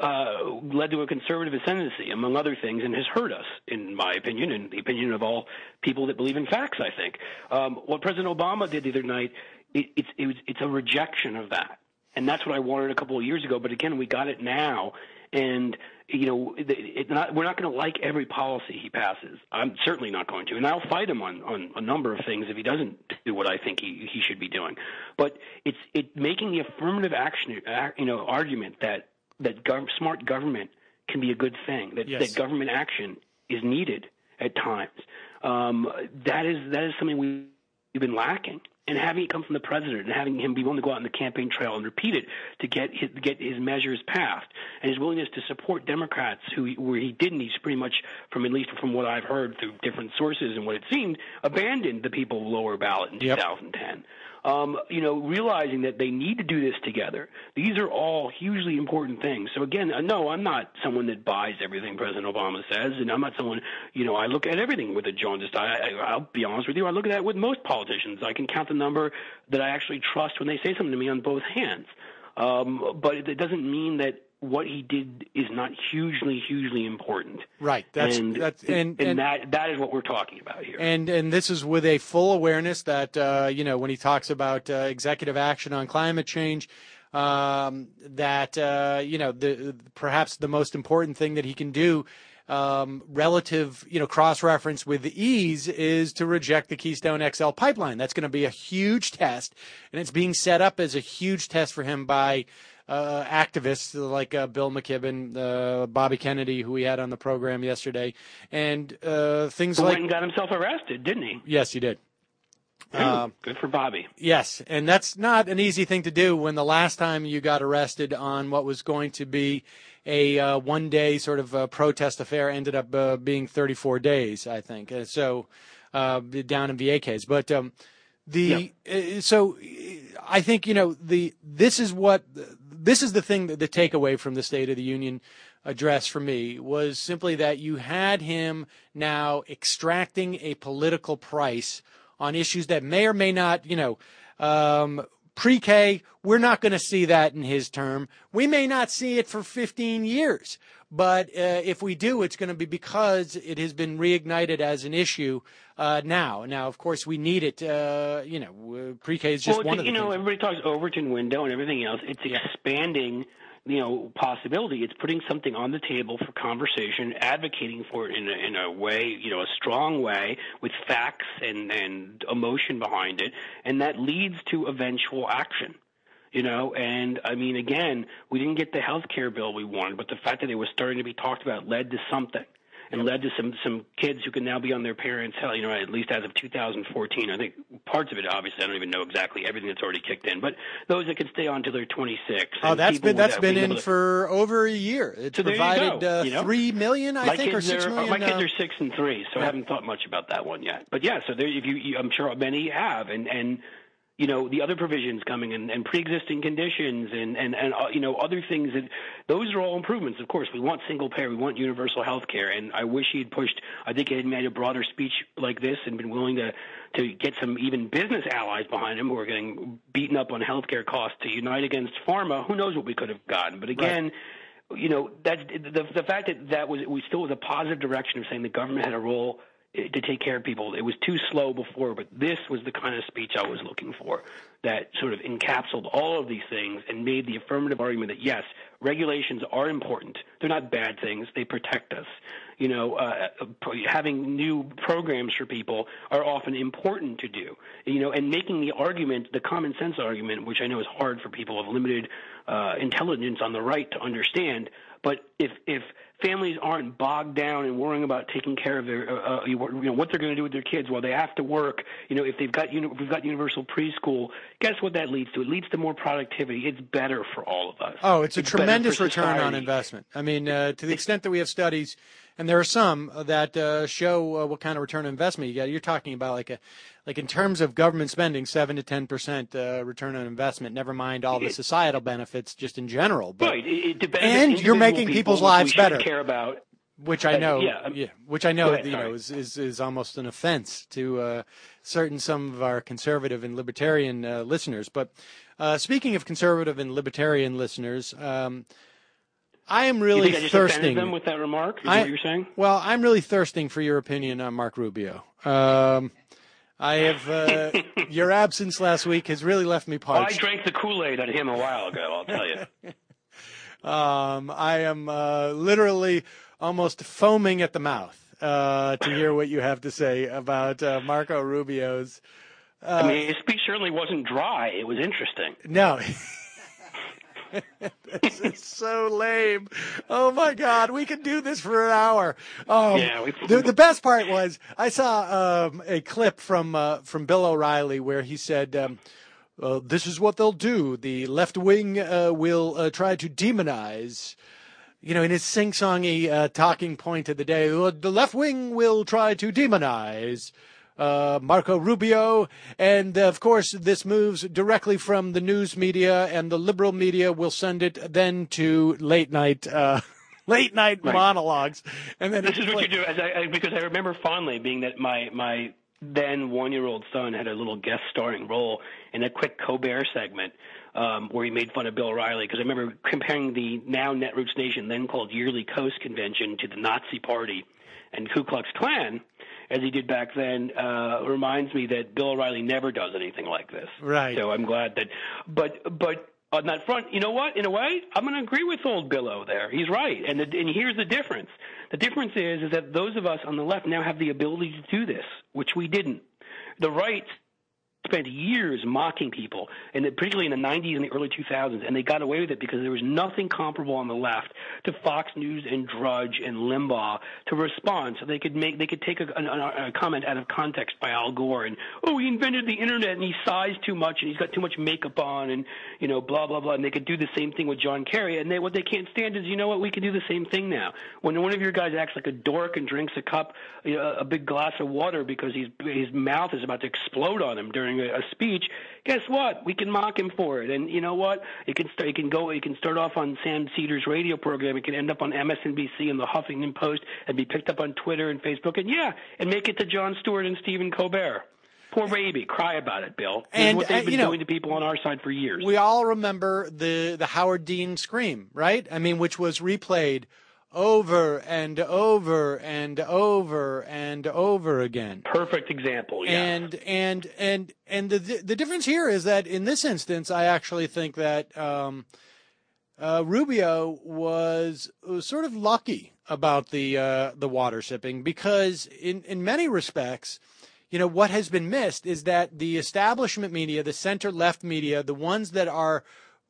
Uh, led to a conservative ascendancy, among other things, and has hurt us, in my opinion, and the opinion of all people that believe in facts, I think. Um, what President Obama did the other night, it, it's, it was, it's a rejection of that. And that's what I wanted a couple of years ago. But again, we got it now. And, you know, it, it not, we're not going to like every policy he passes. I'm certainly not going to. And I'll fight him on, on a number of things if he doesn't do what I think he, he should be doing. But it's it making the affirmative action, you know, argument that that gov- smart government can be a good thing, that, yes. that government action is needed at times. Um, that is that is something we've been lacking. And having it come from the president and having him be willing to go out on the campaign trail and repeat it to get his, get his measures passed, and his willingness to support Democrats who where he didn't, he's pretty much, from at least from what I've heard through different sources and what it seemed, abandoned the people lower ballot in yep. two thousand ten. Um, you know, realizing that they need to do this together. These are all hugely important things. So again, no, I'm not someone that buys everything President Obama says, and I'm not someone, you know, I look at everything with a jaundiced eye. I, I'll be honest with you, I look at that with most politicians. I can count the number that I actually trust when they say something to me on both hands. Um, but it, it doesn't mean that what he did is not hugely, hugely important. Right. That's and, that's and, and, and that that is what we're talking about here. And and this is with a full awareness that uh, you know, when he talks about uh, executive action on climate change, um, that uh, you know, the perhaps the most important thing that he can do, um, relative, you know, cross-reference with the ease, is to reject the Keystone X L pipeline. That's going to be a huge test, and it's being set up as a huge test for him by Uh, activists like uh, Bill McKibben, uh, Bobby Kennedy, who we had on the program yesterday, and uh, things Who like. went and got himself arrested, didn't he? Yes, he did. Ooh, uh, good for Bobby. Yes, and that's not an easy thing to do when the last time you got arrested on what was going to be a uh, one-day sort of uh, protest affair ended up uh, being thirty-four days, I think. Uh, so uh, down in V A Ks, but. Um, The yeah. uh, so I think, you know, the this is what this is the thing that the takeaway from the State of the Union address for me was simply that you had him now extracting a political price on issues that may or may not, you know, um, pre-K. We're not going to see that in his term. We may not see it for fifteen years. But uh, if we do, it's going to be because it has been reignited as an issue uh, now. Now, of course, we need it. Uh, you know, pre-K is just well, one of the you know, things. Everybody talks Overton window and everything else. It's yeah. expanding, you know, possibility. It's putting something on the table for conversation, advocating for it in a, in a way, you know, a strong way with facts and, and emotion behind it, and that leads to eventual action. You know, and I mean, again, we didn't get the health care bill we wanted, but the fact that it was starting to be talked about led to something. and led to some some kids who can now be on their parents' hell, you know, at least as of two thousand fourteen. I think parts of it, obviously, I don't even know exactly everything that's already kicked in, but those that can stay on till they're twenty-six. Oh, that's been that's been in to, for over a year. It's so provided go, uh, you know? three million, I my think, or six are, million. My kids uh, are six and three, so yeah. I haven't thought much about that one yet. But yeah, so there, if you, you, I'm sure many have, and and. You know, the other provisions coming and, and pre-existing conditions and, and, and uh, you know, other things. That, those are all improvements. Of course, we want single payer. We want universal health care. And I wish he had pushed – I think he had made a broader speech like this and been willing to, to get some even business allies behind him who are getting beaten up on health care costs to unite against pharma. Who knows what we could have gotten. But again right. – you know, that's the, the fact that that was – we still was a positive direction of saying the government had a role – to take care of people. It was too slow before, but this was the kind of speech I was looking for that sort of encapsulated all of these things and made the affirmative argument that, yes, regulations are important. They're not bad things. They protect us. You know, uh, having new programs for people are often important to do, you know, and making the argument, the common sense argument, which I know is hard for people of limited uh, intelligence on the right to understand. But if if families aren't bogged down and worrying about taking care of their, uh, you know, what they're going to do with their kids while they have to work, you know, if they've got, you know, if we've got universal preschool, guess what that leads to? It leads to more productivity. It's better for all of us. Oh, it's a it's tremendous return on investment. I mean, uh, to the extent that we have studies, and there are some that uh, show uh, what kind of return on investment you get. You're talking about like a, like in terms of government spending, seven to ten percent uh, return on investment. Never mind all the societal benefits, just in general. But, right. It, it and you're making people, people's lives we better. Care about. Which I know, uh, yeah, yeah, which I know, ahead, you know, sorry. is, is is almost an offense to uh, certain some of our conservative and libertarian uh, listeners. But uh, speaking of conservative and libertarian listeners, um, I am really you think I just thirsting. offended them with that remark? Is I, what you're saying? Well, I'm really thirsting for your opinion on Mark Rubio. Um, I have uh, your absence last week has really left me Well, I parched. drank the Kool-Aid on him a while ago. I'll tell you. um, I am uh, literally almost foaming at the mouth uh, to hear what you have to say about uh, Marco Rubio's. Uh, I mean, his speech certainly wasn't dry. It was interesting. No. This is so lame. Oh, my God. We could do this for an hour. Um, Yeah, we- the, the best part was I saw um, a clip from uh, from Bill O'Reilly where he said, um, uh, this is what they'll do. The left wing uh, will uh, try to demonize, you know, in his sing-songy uh, talking point of the day, the left wing will try to demonize Uh, Marco Rubio, and uh, of course this moves directly from the news media, and the liberal media will send it then to late night, uh, late night Right. monologues, and then This it's is what like- you do, as I, I, because I remember fondly being that my my then one-year-old son had a little guest starring role in a quick Colbert segment um, where he made fun of Bill O'Reilly, because I remember comparing the now Netroots Nation, then called Yearly Coast Convention, to the Nazi Party and Ku Klux Klan, as he did back then, uh, reminds me that Bill O'Reilly never does anything like this. Right. So I'm glad that, but but on that front, you know what? In a way, I'm going to agree with old Bill-O there. He's right, and the, and here's the difference. The difference is is that those of us on the left now have the ability to do this, which we didn't. The right spent years mocking people, and particularly in the nineties and the early two thousands, and they got away with it because there was nothing comparable on the left to Fox News and Drudge and Limbaugh to respond. So they could make they could take a, a, a comment out of context by Al Gore and, oh, he invented the internet and he sighs too much and he's got too much makeup on and, you know, blah blah blah. And they could do the same thing with John Kerry. And they what they can't stand is, you know what, we can do the same thing now. When one of your guys acts like a dork and drinks a cup, you know, a big glass of water because he's, his mouth is about to explode on him during a, a speech, guess what? We can mock him for it. And you know what? It can start. It can go. It can start off on Sam Cedars' radio program. It can end up on M S N B C and the Huffington Post, and be picked up on Twitter and Facebook, and yeah, and make it to Jon Stewart and Stephen Colbert. Poor baby, cry about it, Bill. This And, is what they've uh, been you know, doing to people on our side for years. we all remember the the Howard Dean scream, right? I mean, which was replayed over and over and over and over again. Perfect example. Yeah. And and and and the the difference here is that in this instance, I actually think that um, uh, Rubio was, was sort of lucky about the uh, the water sipping, because in in many respects, you know, what has been missed is that the establishment media, the center left media, the ones that are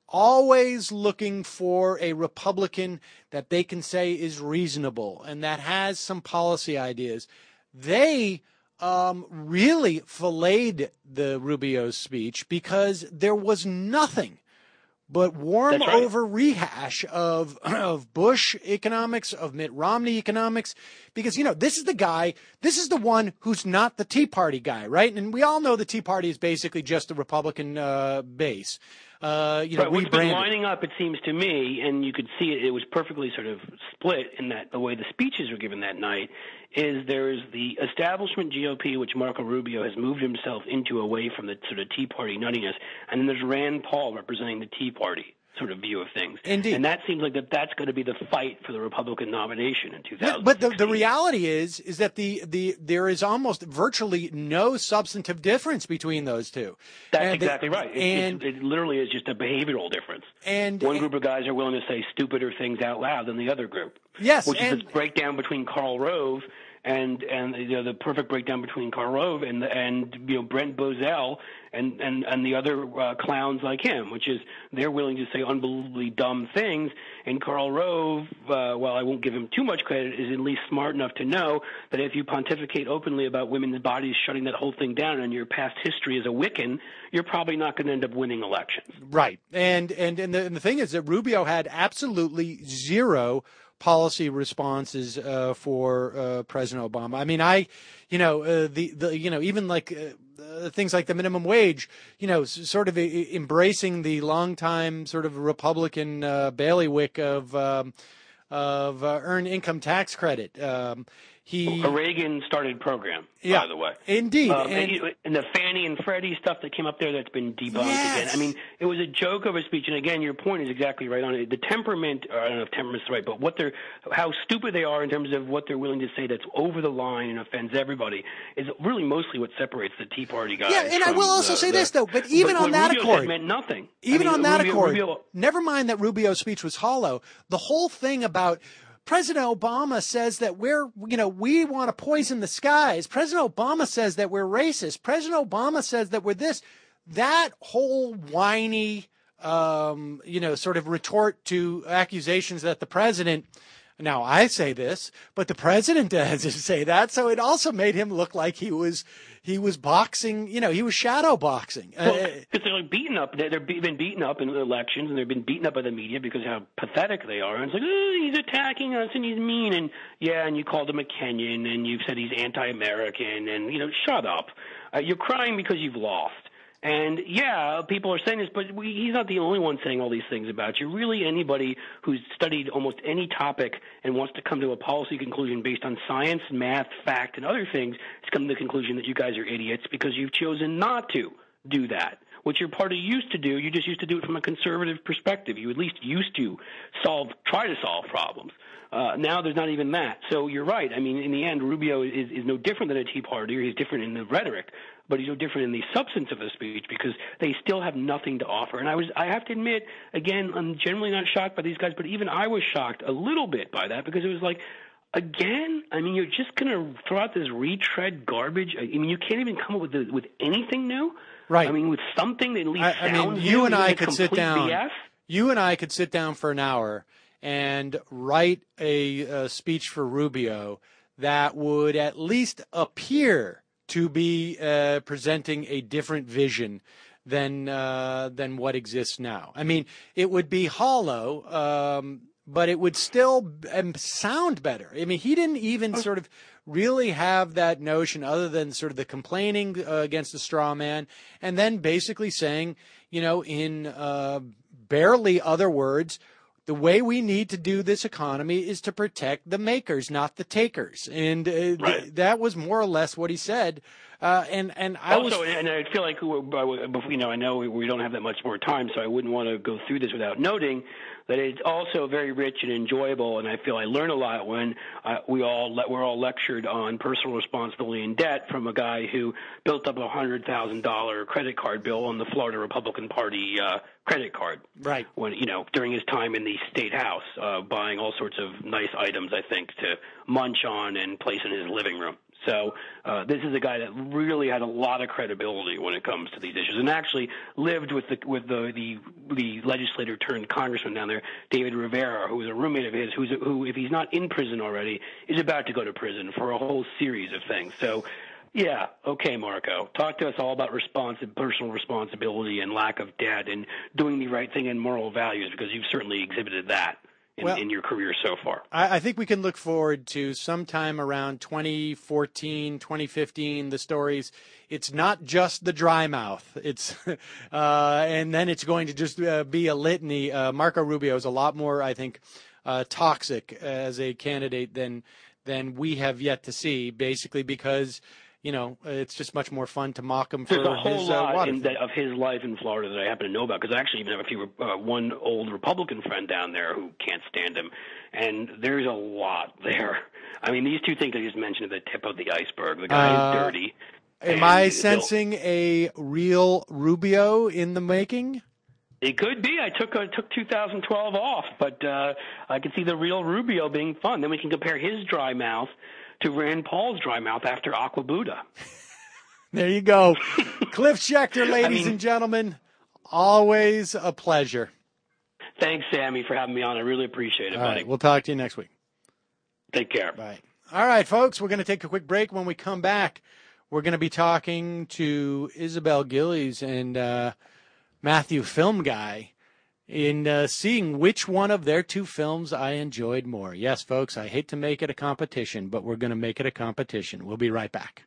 always looking for a Republican that they can say is reasonable and that has some policy ideas. They um, really filleted the Rubio speech because there was nothing but warm That's right. over rehash of of Bush economics, of Mitt Romney economics, because, you know, this is the guy, this is the one who's not the Tea Party guy, right? And we all know the Tea Party is basically just a Republican uh, base. Uh, you know, right, what's been rebranded. lining up, it seems to me, and you could see it, it was perfectly sort of split in that the way the speeches were given that night, is there is the establishment G O P, which Marco Rubio has moved himself into away from the sort of Tea Party nuttiness, and then there's Rand Paul representing the Tea Party sort of view of things. Indeed. And that seems like that that's going to be the fight for the Republican nomination in two thousand sixteen. But the, the reality is is that the, the there is almost virtually no substantive difference between those two. That's and exactly the, right. It, and it, it literally is just a behavioral difference. And one group of guys are willing to say stupider things out loud than the other group. Yes, which and, is the breakdown between Karl Rove and and you know the perfect breakdown between Karl Rove and and you know Brent Bozell and and and the other uh, clowns like him, which is they're willing to say unbelievably dumb things. And Karl Rove, uh, well, I won't give him too much credit, is at least smart enough to know that if you pontificate openly about women's bodies, shutting that whole thing down, and your past history as a Wiccan, you're probably not going to end up winning elections. Right, and and and the, and the thing is that Rubio had absolutely zero policy responses uh, for uh, President Obama. I mean, I, you know, uh, the the you know even like uh, uh, things like the minimum wage, you know, s- sort of a- embracing the longtime sort of Republican uh, bailiwick of um, of uh, earned income tax credit. Um, he a Reagan started program, yeah, by the way. Indeed, Um, and, and, and the Fannie and Freddie stuff that came up there that's been debunked Yes. again. I mean, it was a joke of a speech. And again, your point is exactly right on it. The temperament, or I don't know if temperament's right, but what they're, how stupid they are in terms of what they're willing to say that's over the line and offends everybody is really mostly what separates the Tea Party guys. yeah, and I from will also the, say the, this though, but even but on what that Rubio accord, said meant nothing. even I mean, on that Rubio, accord, Rubio, never mind that Rubio's speech was hollow. The whole thing about President Obama says that we're, you know, we want to poison the skies. President Obama says that we're racist. President Obama says that we're this. That whole whiny, um, you know, sort of retort to accusations that the president, now I say this, but the president doesn't say that. So it also made him look like he was, he was boxing, you know, he was shadow boxing. Well, Uh, because they're like beaten up. They're, they've been beaten up in the elections, and they've been beaten up by the media because of how pathetic they are. And it's like, oh, he's attacking us, and he's mean, and yeah, and you called him a Kenyan, and you've said he's anti-American, and you know, shut up. Uh, you're crying because you've lost. And yeah, people are saying this, but we, he's not the only one saying all these things about you. Really, anybody who's studied almost any topic and wants to come to a policy conclusion based on science, math, fact, and other things has come to the conclusion that you guys are idiots because you've chosen not to do that. What your party used to do, you just used to do it from a conservative perspective. You at least used to solve, try to solve problems. Uh, now there's not even that. So you're right. I mean, in the end, Rubio is, is no different than a Tea Partier. He's different in the rhetoric, but he's no different in the substance of the speech because they still have nothing to offer. And I was, I have to admit, again, I'm generally not shocked by these guys, but even I was shocked a little bit by that because it was like, again, I mean, you're just going to throw out this retread garbage. I mean, you can't even come up with the, with anything new. Right. I mean, with something that at least I, I sounds mean, you new, and isn't I it could sit complete down. B S? You and I could sit down for an hour and write a, a speech for Rubio that would at least appear to be uh, presenting a different vision than uh, than what exists now. I mean, it would be hollow, um, but it would still um, sound better. I mean, he didn't even sort of really have that notion other than sort of the complaining uh, against the straw man and then basically saying, you know, in uh, barely other words, the way we need to do this economy is to protect the makers, not the takers. And uh, Right. th- that was more or less what he said. Uh, and, and I also, was... and I feel like, before, you know, I know we don't have that much more time, so I wouldn't want to go through this without noting that it's also very rich and enjoyable, and I feel I learn a lot when uh, we all le- we're all lectured on personal responsibility and debt from a guy who built up a hundred thousand dollar credit card bill on the Florida Republican Party uh, credit card. Right. When you know during his time in the state house, uh, buying all sorts of nice items, I think, to munch on and place in his living room. So uh, this is a guy that really had a lot of credibility when it comes to these issues, and actually lived with the with the the, the legislator turned congressman down there, David Rivera, who was a roommate of his, who's who, if he's not in prison already, is about to go to prison for a whole series of things. So. Yeah, okay, Marco. Talk to us all about responsi- personal responsibility and lack of debt and doing the right thing and moral values, because you've certainly exhibited that in, well, in your career so far. I, I think we can look forward to sometime around twenty fourteen, twenty fifteen, the stories. It's not just the dry mouth. It's uh, and then it's going to just uh, be a litany. Uh, Marco Rubio is a lot more, I think, uh, toxic as a candidate than than we have yet to see, basically because – you know, it's just much more fun to mock him for There's a whole his lot uh, water in that, of his life in Florida that I happen to know about, because I actually even have a few, uh, one old Republican friend down there who can't stand him, and there's a lot there. I mean, these two things I just mentioned are the tip of the iceberg. The guy uh, is dirty. Am I sensing a real Rubio in the making? It could be. I took I took two thousand twelve off, but uh, I can see the real Rubio being fun. Then we can compare his dry mouth to Rand Paul's dry mouth after Aqua Buddha. There you go. Cliff Schechter, ladies I mean, and gentlemen, always a pleasure. Thanks, Sammy, for having me on. I really appreciate it, All buddy. right, we'll talk to you next week. Take care. Bye. All right, folks, we're going to take a quick break. When we come back, we're going to be talking to Isabel Gillies and uh, Matthew Film Guy in uh, seeing which one of their two films I enjoyed more. Yes, folks, I hate to make it a competition, but we're going to make it a competition. We'll be right back.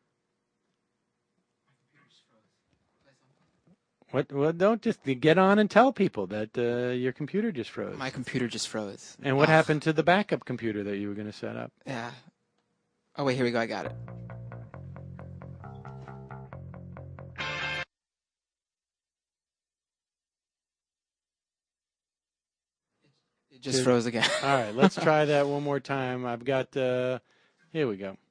What? Well, don't just get on and tell people that uh, your computer just froze. My computer just froze. And what oh. happened to the backup computer that you were going to set up? Yeah. Oh, wait, here we go. I got it. It just froze again. All right, let's try that one more time. I've got, uh, here we go.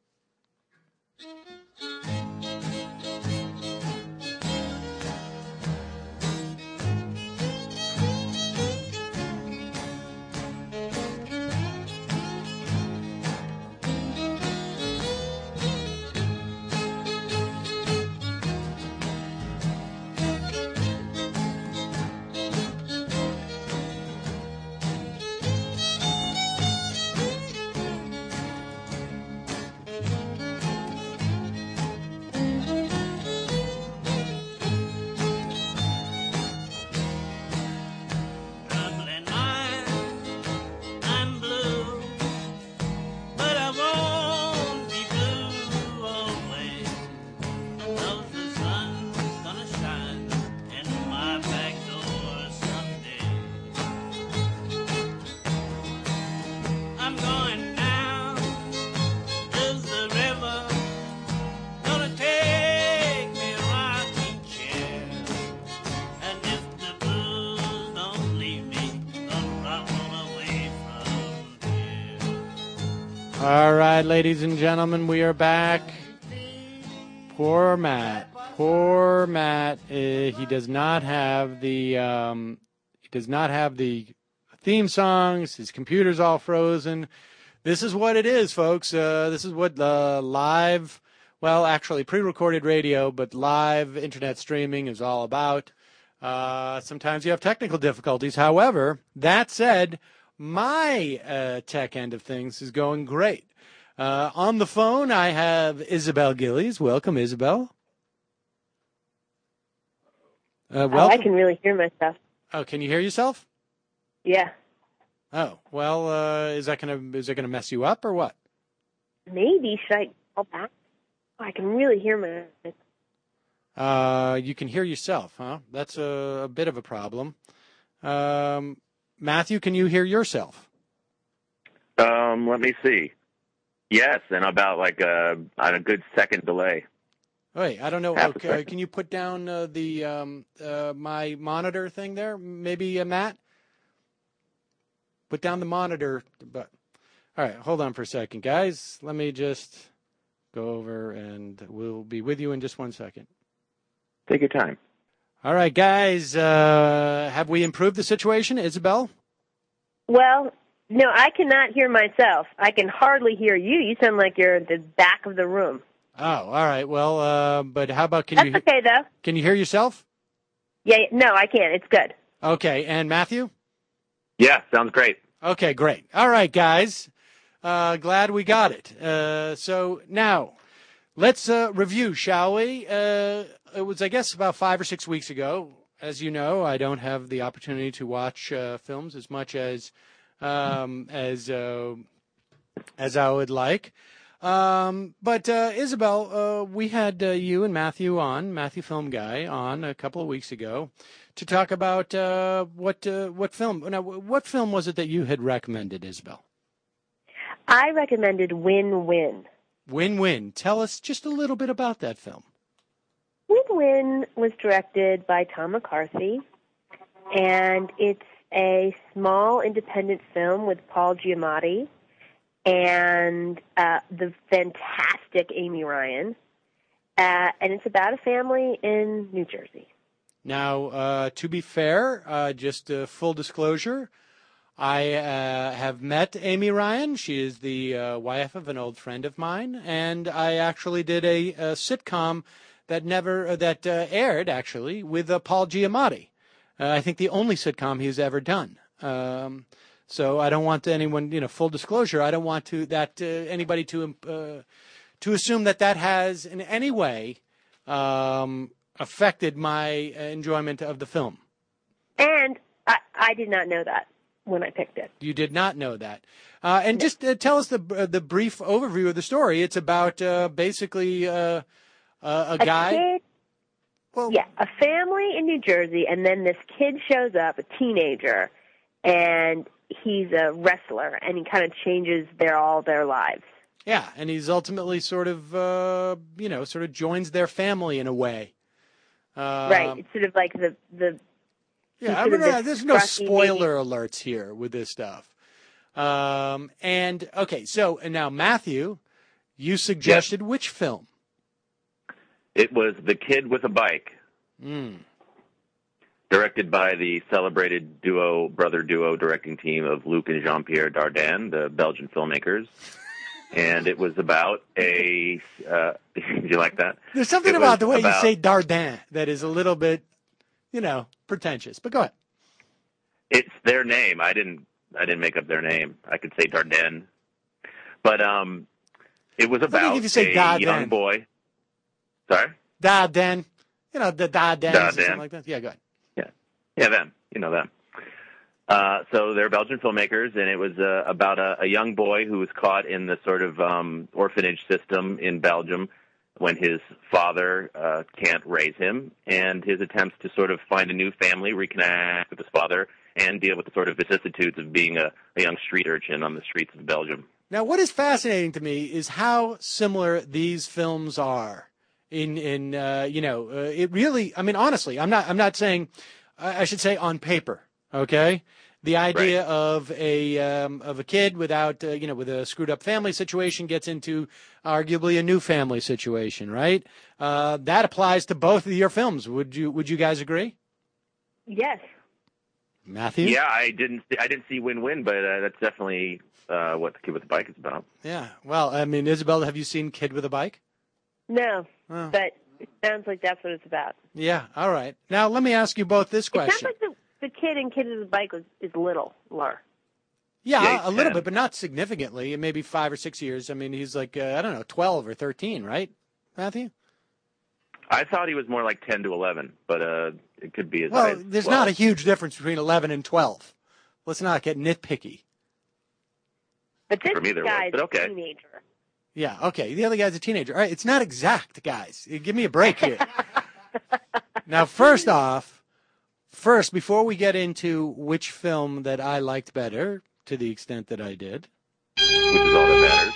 All right, ladies and gentlemen, we are back. Poor Matt. Poor Matt. Uh, he does not have the um, he does not have the theme songs. His computer's all frozen. This is what it is, folks. Uh, this is what uh, live, well, actually pre-recorded radio, but live internet streaming is all about. Uh, sometimes you have technical difficulties. However, that said, my uh, tech end of things is going great. Uh, on the phone, I have Isabel Gillies. Welcome, Isabel. Uh, welcome. Oh, I can really hear myself. Oh, can you hear yourself? Yeah. Oh, well, uh, is that gonna is that gonna mess you up or what? Maybe. Should I call back? Oh, I can really hear myself. Uh, you can hear yourself, huh? That's a, a bit of a problem. Um, Matthew, can you hear yourself? Um, let me see. Yes, and about like a, on a good second delay. Wait, I don't know. Half a Okay, second. can you put down uh, the um, uh, my monitor thing there? Maybe uh, Matt? Put down the monitor. But all right, hold on for a second, guys. Let me just go over, and we'll be with you in just one second. Take your time. All right, guys. Uh, have we improved the situation, Isabel? Well, No, I cannot hear myself. I can hardly hear you. You sound like you're at the back of the room. Oh, all right. Well, uh, but how about can That's you? okay, though. Can you hear yourself? Yeah, yeah, no, I can't. It's good. Okay, and Matthew? Yeah, sounds great. Okay, great. All right, guys. Uh, glad we got it. Uh, so now, let's uh, review, shall we? Uh, it was, I guess, about five or six weeks ago. As you know, I don't have the opportunity to watch uh, films as much as um, as uh, as I would like. Um, but uh, Isabel, uh, we had uh, you and Matthew on, Matthew Film Guy, on a couple of weeks ago to talk about uh, what uh, what film. Now, what film was it that you had recommended, Isabel? I recommended Win Win. Win Win. Tell us just a little bit about that film. Win Win was directed by Tom McCarthy, and it's a small independent film with Paul Giamatti and uh, the fantastic Amy Ryan, uh, and it's about a family in New Jersey. Now, uh, to be fair, uh, just uh, full disclosure, I uh, have met Amy Ryan. She is the uh, wife of an old friend of mine, and I actually did a, a sitcom that never uh, that uh, aired actually with uh, Paul Giamatti. Uh, I think the only sitcom he's ever done. Um, so I don't want anyone, you know, full disclosure. I don't want to that uh, anybody to uh, to assume that that has in any way um, affected my enjoyment of the film. And I, I did not know that when I picked it. You did not know that. Uh, and just uh, tell us the uh, the brief overview of the story. It's about uh, basically uh, uh, a guy. A kid, well, yeah, a family in New Jersey, and then this kid shows up, a teenager, and he's a wrestler, and he kind of changes their all their lives. Yeah, and he's ultimately sort of, uh, you know, sort of joins their family in a way. Uh, right. It's sort of like the the. Yeah, I mean, uh, there's no spoiler alerts here with this stuff. Um, and okay, so and now Matthew, you suggested Yes. which film? It was The Kid with a Bike, Mm. directed by the celebrated duo, brother duo directing team of Luc and Jean-Pierre Dardenne, the Belgian filmmakers. And it was about a, uh, did you like that? There's something It about was the way about- you say Dardenne that is a little bit, you know, pretentious. But go ahead. It's their name. I didn't, I didn't make up their name. I could say Dardenne. But, um, it was think about if you say a Dardenne. young boy. Sorry? Dardenne. You know, the Dardenne or something Dardenne. like that. Yeah, go ahead. Yeah. Yeah, them. You know them. Uh, so they're Belgian filmmakers, and it was uh, about a, a young boy who was caught in the sort of um, orphanage system in Belgium when his father uh, can't raise him, and his attempts to sort of find a new family, reconnect with his father, and deal with the sort of vicissitudes of being a, a young street urchin on the streets of Belgium. Now, what is fascinating to me is how similar these films are. In in uh, you know, uh, it really. I mean, honestly, I'm not. I'm not saying. I I should say on paper. Okay, the idea Right. of a um, of a kid without uh, you know with a screwed up family situation gets into arguably a new family situation, right? Uh, that applies to both of your films. Would you Would you guys agree? Yes. Matthew? Yeah, I didn't. See, I didn't see Win Win, but uh, that's definitely uh, what The Kid with the Bike is about. Yeah. Well, I mean, Isabel, have you seen Kid with a Bike? No, Oh. but it sounds like that's what it's about. Yeah. All right. Now let me ask you both this It sounds question. like the, the kid in Kid with the Bike was, is little, Lar. Yeah, Yeah, a little ten. bit, but not significantly. Maybe five or six years. I mean, he's like uh, I don't know, twelve or thirteen, right, Matthew? I thought he was more like ten to eleven, but uh, it could be as high Well, as there's twelve. not a huge difference between eleven and twelve. Let's not get nitpicky. But this For me there was, guy's but okay. a teenager. Yeah, okay. The other guy's a teenager. All right, it's not exact, guys. Give me a break here. Now, first off, first, before we get into which film that I liked better, to the extent that I did, which is all that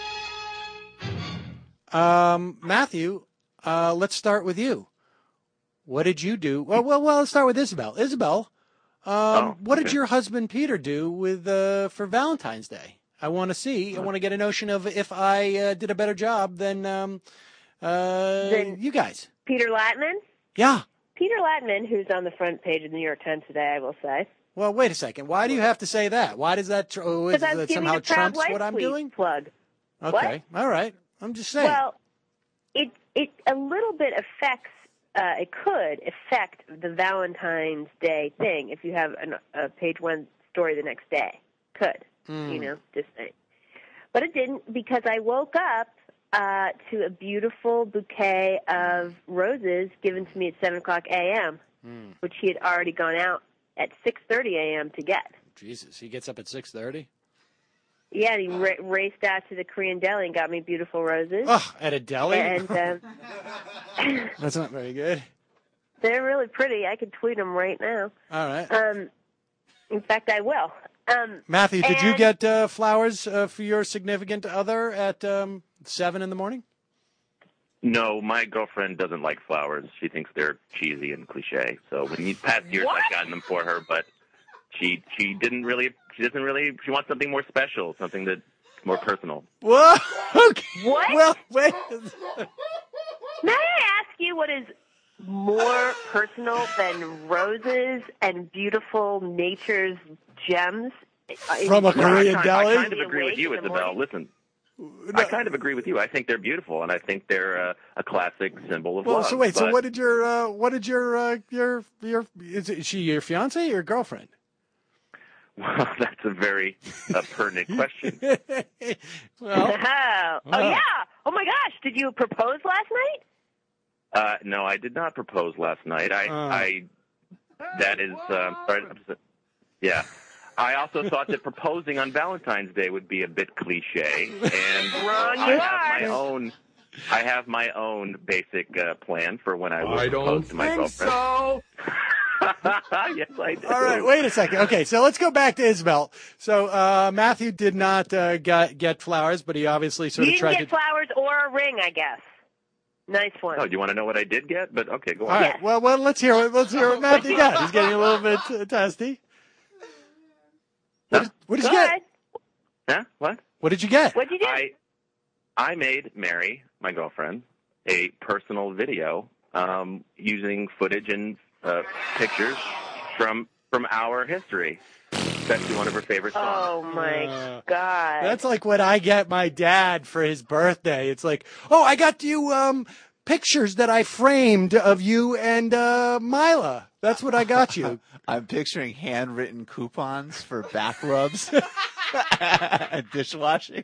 matters. um, Matthew, uh, let's start with you. What did you do? Well, well, well. Let's start with Isabel. Isabel, um, Oh, what did okay. your husband Peter do with uh, for Valentine's Day? I want to see. I want to get a notion of if I uh, did a better job than um, uh, Than- you guys. Peter Latman? Yeah. Peter Latman, who's on the front page of the New York Times today, I will say, Well, wait a second. Why do you have to say that? Why does that, tr- oh, is, Because I was that giving somehow the Proud trumps Wife what I'm Suite doing? plug. Okay. All right. I'm just saying. Well, it it a little bit affects. Uh, it could affect the Valentine's Day thing if you have an, a page one story the next day. Could Mm. you know? Just saying. But it didn't because I woke up uh, to a beautiful bouquet of roses given to me at seven o'clock a.m., Mm. which he had already gone out at six thirty a.m. to get. Jesus, he gets up at six thirty? Yeah, and he ra- raced out to the Korean deli and got me beautiful roses. Oh, at a deli? And um, That's not very good. they're really pretty. I could tweet them right now. All right. Um, in fact, I will. Um, Matthew, did you and- get uh, flowers uh, for your significant other at um, seven in the morning? No, my girlfriend doesn't like flowers. She thinks they're cheesy and cliche. So when you past years, What? I've gotten them for her, but she she didn't really. She doesn't really. She wants something more special, something that's more personal. Whoa! Okay. What? Well, wait. May I ask you what is more personal than roses and beautiful nature's gems? From a Well, I Korean kind- deli? I kind of agree with you, In the Isabel. morning? Listen, I kind of agree with you. I think they're beautiful, and I think they're uh, a classic symbol of Well, love. so wait. So but- what did your uh, what did your uh, your your is, it, is she your fiance or your girlfriend? Well, that's a very uh, pertinent question. Well, oh, oh Wow. yeah. Oh my gosh, did you propose last night? Uh, no, I did not propose last night. I, Oh. I that is, um, sorry, I'm just- yeah. I also thought that proposing on Valentine's Day would be a bit cliche, and Wrong I you have my are. own. I have my own basic uh, plan for when I will I propose don't to my think girlfriend. so. Yes, I do. all right. Wait a second. Okay, so let's go back to Isabel. So uh, Matthew did not uh, get get flowers, but he obviously sort You of didn't tried get to. flowers or a ring, I guess. Nice one. Oh, do you want to know what I did get? But okay, go on. All right. Yes. Well, well, let's hear what let's hear what Matthew got. He's getting a little bit uh, testy. What did, what did Go you ahead. get? Huh? What? What did you get? What'd you do? I I made Mary, my girlfriend, a personal video um, using footage and uh, pictures from from our history, especially one of her favorite songs. Oh my Uh, God. That's like what I get my dad for his birthday. It's like, oh, I got you um, pictures that I framed of you and uh, Mila. That's what I got you. I'm picturing handwritten coupons for back rubs and dishwashing.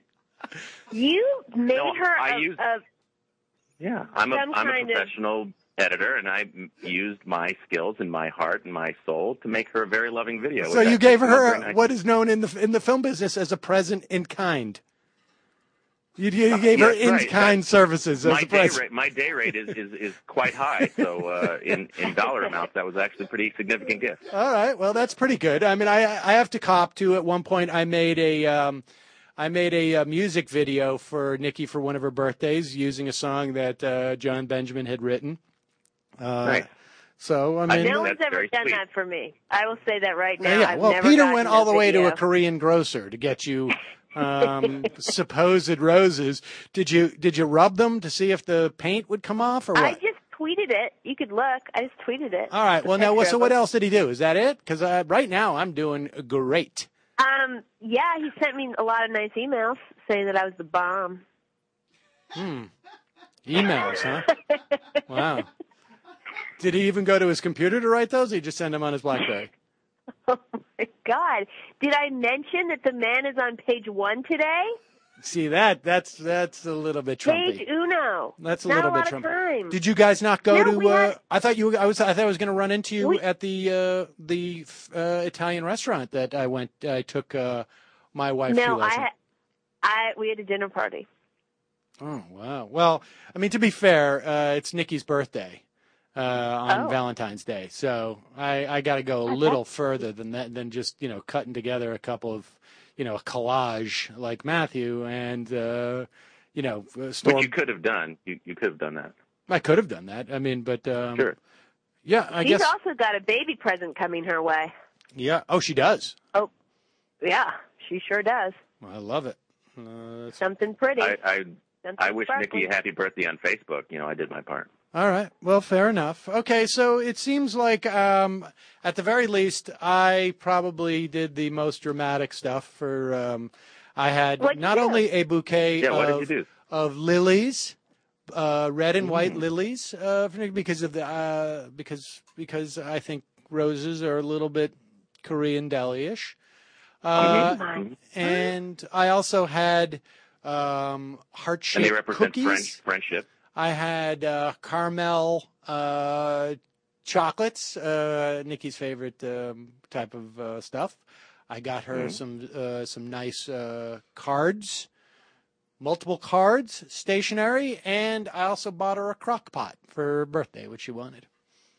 You made No, her I a, used- a Yeah, I'm a Some I'm a kind of- professional editor, and I m- used my skills and my heart and my soul to make her a very loving video. So which I you think gave was very her nice. what is known in the in the film business as a present in kind. You, you gave her yes, in right. kind That's- services as my a day present. rate my day rate is, is, is quite high. So uh, in in dollar amounts, that was actually a pretty significant gift. All right, well that's pretty good. I mean, I I have to cop to. At one point, I made a um, I made a, uh music video for Nikki for one of her birthdays using a song that uh, John Benjamin had written. Uh, Nice. So I I mean, know no one's that's ever very done sweet. that for me. I will say that right now. yeah. I've Well, never Peter gotten went all a the way to a video. Korean grocer to get you um, supposed roses. Did you did you rub them to see if the paint would come off or what? I just tweeted it. You could look. I just tweeted it. All right. The Well, now, picture so of what them. else did he do? Is that it? Because uh, right now I'm doing great. Um, yeah, he sent me a lot of nice emails saying that I was the bomb. Hmm. Emails, huh? Wow. Did he even go to his computer to write those? Or he just send them on his BlackBerry? Oh my God! Did I mention that the man is on page one today? See that? That's that's a little bit Page Trumpy. uno. That's a Not little a bit lot Trumpy. of time. Did you guys not go No, to? we Uh, had- I thought you. I was. I thought I was going to run into you We- at the uh, the uh, Italian restaurant that I went. I took uh, my wife to No, I, last night. ha- I we had a dinner party. Oh wow! Well, I mean, to be fair, uh, it's Nikki's birthday uh, on Oh. Valentine's Day, so I, I got to go a little further than that, than just you know cutting together a couple of you know a collage like Matthew and uh, you know uh, storm. Which you could have done. You you could have done that. I could have done that. I mean, but um, Sure. yeah, I She's guess also got a baby present coming her way. yeah. Oh, she does. Oh, yeah, she sure does. Well, I love it. Uh, that's- Something pretty. I I, Something I wish sparkly. Nikki a happy birthday on Facebook. You know, I did my part. All right. Well, fair enough. Okay, so it seems like, um, at the very least, I probably did the most dramatic stuff. For um, I had What'd you not do? only a bouquet Yeah, what did of you do? of lilies, uh, red and white Mm. lilies, uh, because of the uh, because because I think roses are a little bit Korean deli-ish. Uh, Mhm. and I also had um, heart And they shaped represent cookies. French friendship. I had uh, caramel uh, chocolates, uh, Nikki's favorite um, type of uh, stuff. I got her Mhm. some uh, some nice uh, cards, multiple cards, stationery, and I also bought her a crock pot for her birthday, which she wanted.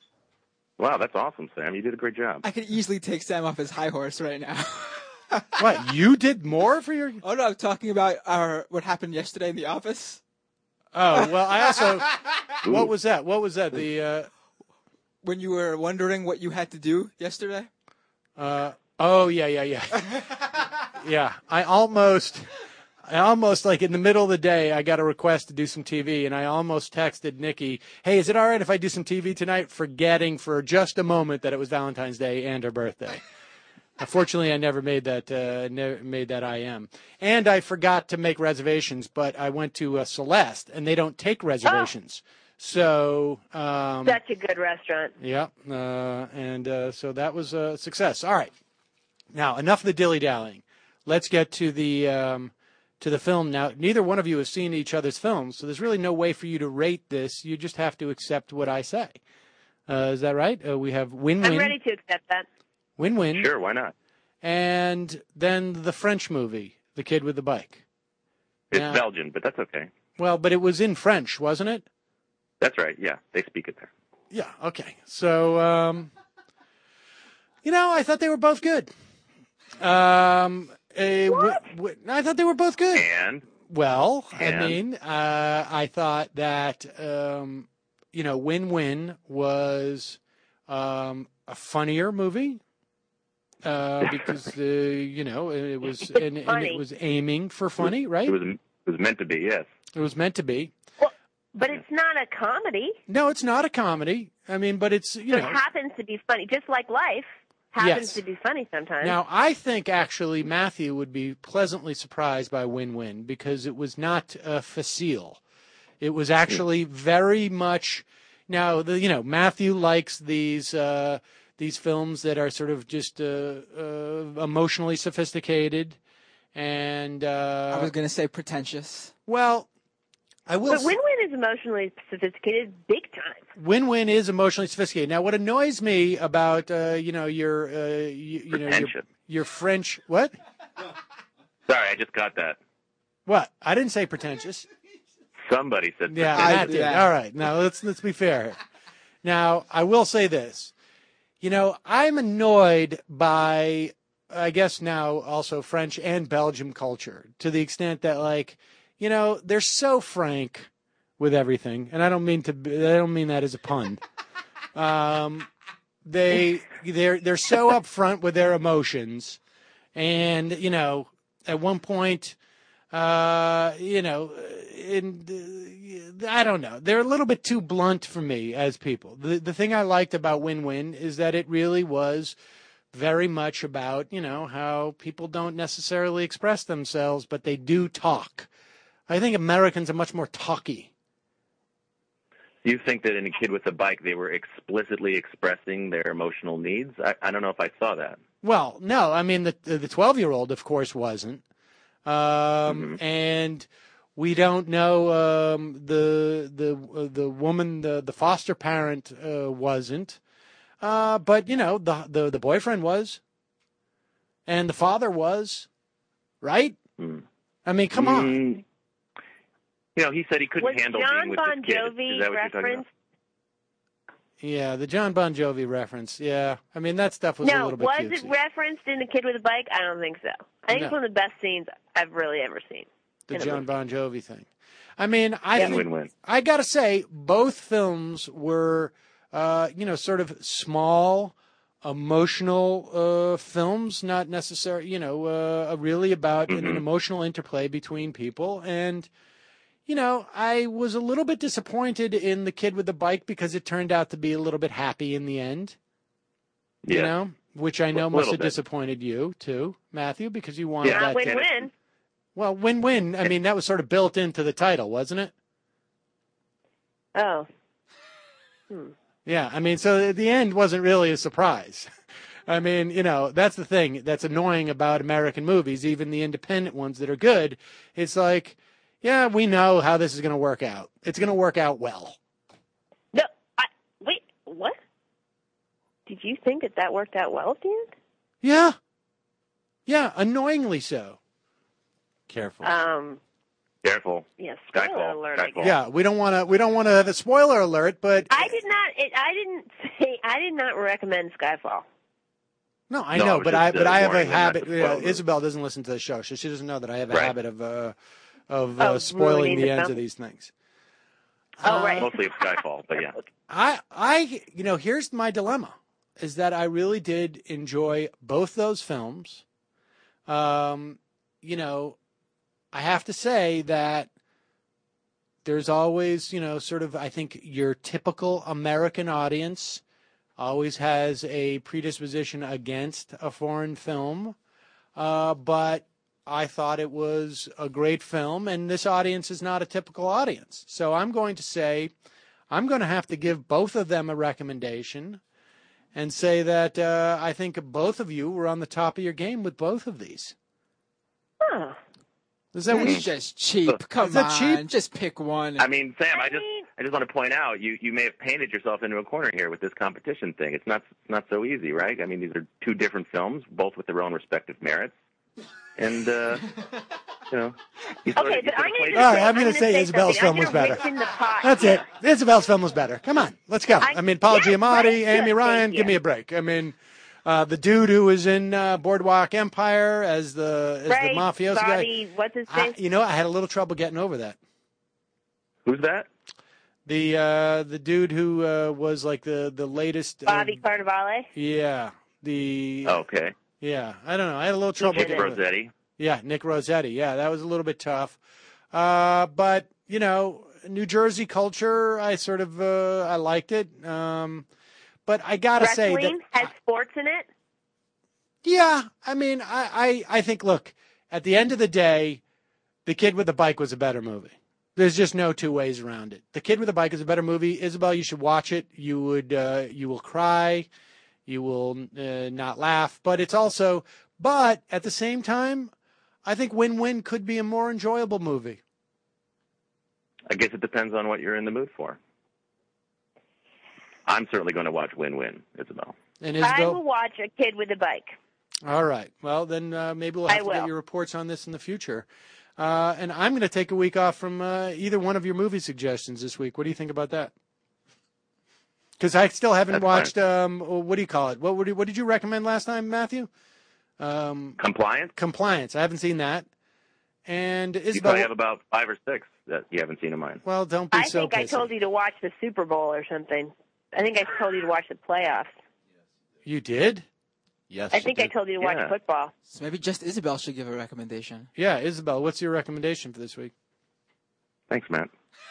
Wow, that's awesome, Sam. You did a great job. I could easily take Sam off his high horse right now. What, you did more for your... Oh, no, I'm talking about our what happened yesterday in the office. Oh, well, I also... What was that? What was that? The... Uh... When you were wondering what you had to do yesterday? Uh, oh, yeah, yeah, yeah. Yeah, I almost... I almost, like, in the middle of the day, I got a request to do some T V, and I almost texted Nikki, hey, is it all right if I do some T V tonight? Forgetting for just a moment that it was Valentine's Day and her birthday. Unfortunately, I never made that, uh, never made that I M. And I forgot to make reservations, but I went to uh, Celeste, and they don't take reservations. Oh. So... Um, Such a good restaurant. yeah, uh, and uh, so that was a success. All right. Now, enough of the dilly-dallying. Let's get to the... Um, to the film. Now, neither one of you has seen each other's films, so there's really no way for you to rate this. You just have to accept what I say. Uh, is that right? Uh, we have win-win. I'm ready to accept that. Win-win. Sure, why not? And then the French movie, The Kid with the Bike. It's Now- Belgian, but that's okay. Well, but it was in French, wasn't it? That's right. Yeah, they speak it there. Yeah, okay. So, um, you know, I thought they were both good. Um, uh, w- w- I thought they were both good. And Well, And? I mean, uh, I thought that, um, you know, Win-Win was um, a funnier movie uh, because, uh, you know, it was and, and it funny. was aiming for funny, right? it was it was meant to be. Yes. It was meant to be. But it's not a comedy. No, it's not a comedy. I mean, but it's, you So know. it happens to be funny, just like life happens Yes. to be funny sometimes. Now, I think actually Matthew would be pleasantly surprised by Win-Win because it was not uh, facile. It was actually very much. Now, the, you know, Matthew likes these uh, these films that are sort of just uh, uh, emotionally sophisticated, and uh, I was going to say pretentious. well, I will. But s- Win-Win is emotionally sophisticated big time. Win-Win is emotionally sophisticated. Now, what annoys me about uh, you know your uh, you, you know your, Pretension. your French what Sorry, I just got that. what I didn't say pretentious. Somebody said. Yeah, I Matt did did. that. All right, now let's let's be fair. Now, I will say this. You know, I'm annoyed by, I guess now also French and Belgium culture to the extent that, like, you know, they're so frank with everything, and I don't mean to. I don't mean that as a pun. Um, they they're they're so upfront with their emotions, and you know, at one point, uh, you know, in uh, I don't know, they're a little bit too blunt for me as people. The the thing I liked about Win-Win is that it really was very much about, you know, how people don't necessarily express themselves, but they do talk. I think Americans are much more talky. You think that in A Kid with a Bike they were explicitly expressing their emotional needs? I, I don't know if I saw that. Well, no, I mean the the twelve-year-old, of course, wasn't, um, Mhm. and we don't know um, the the uh, the woman, the the foster parent uh, wasn't, uh, but you know the the the boyfriend was, and the father was, right? Hmm. I mean, come on. Mm, You know, he said he couldn't Was handle John being with Bon this kid. Jovi Is that what you're talking about? referenced? Yeah, the John Bon Jovi reference. Yeah, I mean that stuff was a No, little bit was cutesy. it referenced in The Kid with a Bike? I don't think so. I think No. it's one of the best scenes I've really ever seen. the in a John movie. Bon Jovi thing. I mean, I Yeah. think Win-win. I gotta say both films were, uh, you know, sort of small, emotional uh, films, not necessarily, you know, uh, really about an, an emotional interplay between people, and you know, I was a little bit disappointed in The Kid with the Bike because it turned out to be a little bit happy in the end. You Yeah. know, which I know A must little have bit. disappointed you too, Matthew, because you wanted Yeah. that. Not to- win-win. Well, win-win. I mean, that was sort of built into the title, wasn't it? Oh. Hmm. Yeah, I mean, so the end wasn't really a surprise. I mean, you know, that's the thing that's annoying about American movies, even the independent ones that are good. It's like, yeah, we know how this is going to work out. It's going to work out well. No, I, wait, what? Did you think that that worked out well at the end? Yeah. Yeah, annoyingly so. Careful. Um, Careful. yeah, spoiler Skyfall. alert, I Skyfall. guess. Yeah, we don't want to we don't want to have a spoiler alert, but I did not, it, I didn't say, I did not recommend Skyfall. no, I No, know, it was but just, I uh, but I have a warning them not habit. to You know, spoil it. Isabel doesn't listen to the show, so she doesn't know that I have a Right. habit of uh, of Oh, uh, spoiling ruining the the ends film? of these things. Oh, right. Mostly of Skyfall, but yeah. I, I, you know, here's my dilemma: is that I really did enjoy both those films. Um, you know, I have to say that there's always, you know, sort of, I think your typical American audience always has a predisposition against a foreign film, uh, but I thought it was a great film, and this audience is not a typical audience. So I'm going to say, I'm going to have to give both of them a recommendation and say that uh, I think both of you were on the top of your game with both of these. Huh. Is that what you It's just cheap. Come Is that on, cheap? just pick one. I mean, Sam, I I just mean- I just want to point out you, you may have painted yourself into a corner here with this competition thing. It's not it's not so easy, right? I mean, these are two different films, both with their own respective merits, and uh, you know. You sort Okay, of- you but sort I'm of going played to All it right, say, I'm gonna gonna say say Isabel's something. film was I'm gonna better. rinse in the pot. That's it. Isabel's film was better. Come on, let's go. I, I- mean, Paul yes, Giamatti, right. Amy Good, Ryan, thank give you. me a break. I mean, uh, the dude who was in uh, Boardwalk Empire as the as Right, the mafioso Bobby, guy. what's his I, face? you know, I had a little trouble getting over that. Who's that? The uh, the dude who uh, was like the the latest. Uh, Bobby Cannavale. Yeah. The. Oh, okay. Yeah. I don't know. I had a little trouble Nick getting over that. Rossetti. Yeah, Nick Rossetti. Yeah, that was a little bit tough. Uh, but, you know, New Jersey culture, I sort of, uh, I liked it. Um, but I got to say that. Wrestling has sports in it. Yeah, I mean, I, I, I think, look, at the end of the day, The Kid with the Bike was a better movie. There's just no two ways around it. The Kid with the Bike is a better movie. Isabel, you should watch it. You would, uh, you will cry. You will uh, not laugh. But it's also, but at the same time, I think Win-Win could be a more enjoyable movie. I guess it depends on what you're in the mood for. I'm certainly going to watch Win-Win, Isabel. And I Isabel, will watch A Kid with a Bike. all right. Well, then uh, maybe we'll I have to get will. your reports on this in the future. Uh, and I'm going to take a week off from uh, either one of your movie suggestions this week. What do you think about that? Because I still haven't That's watched. Um, what do you call it? What, what, did, what did you recommend last time, Matthew? Um, Compliance? Compliance. I haven't seen that. And You Isabel. probably have about five or six that you haven't seen of mine. Well, don't be I so think I pissy. told you to watch the Super Bowl or something. I think I told you to watch the playoffs. You did? Yes. I think I told you to watch Yeah. football. So maybe just Isabel should give a recommendation. Yeah, Isabel. What's your recommendation for this week? Thanks, Matt.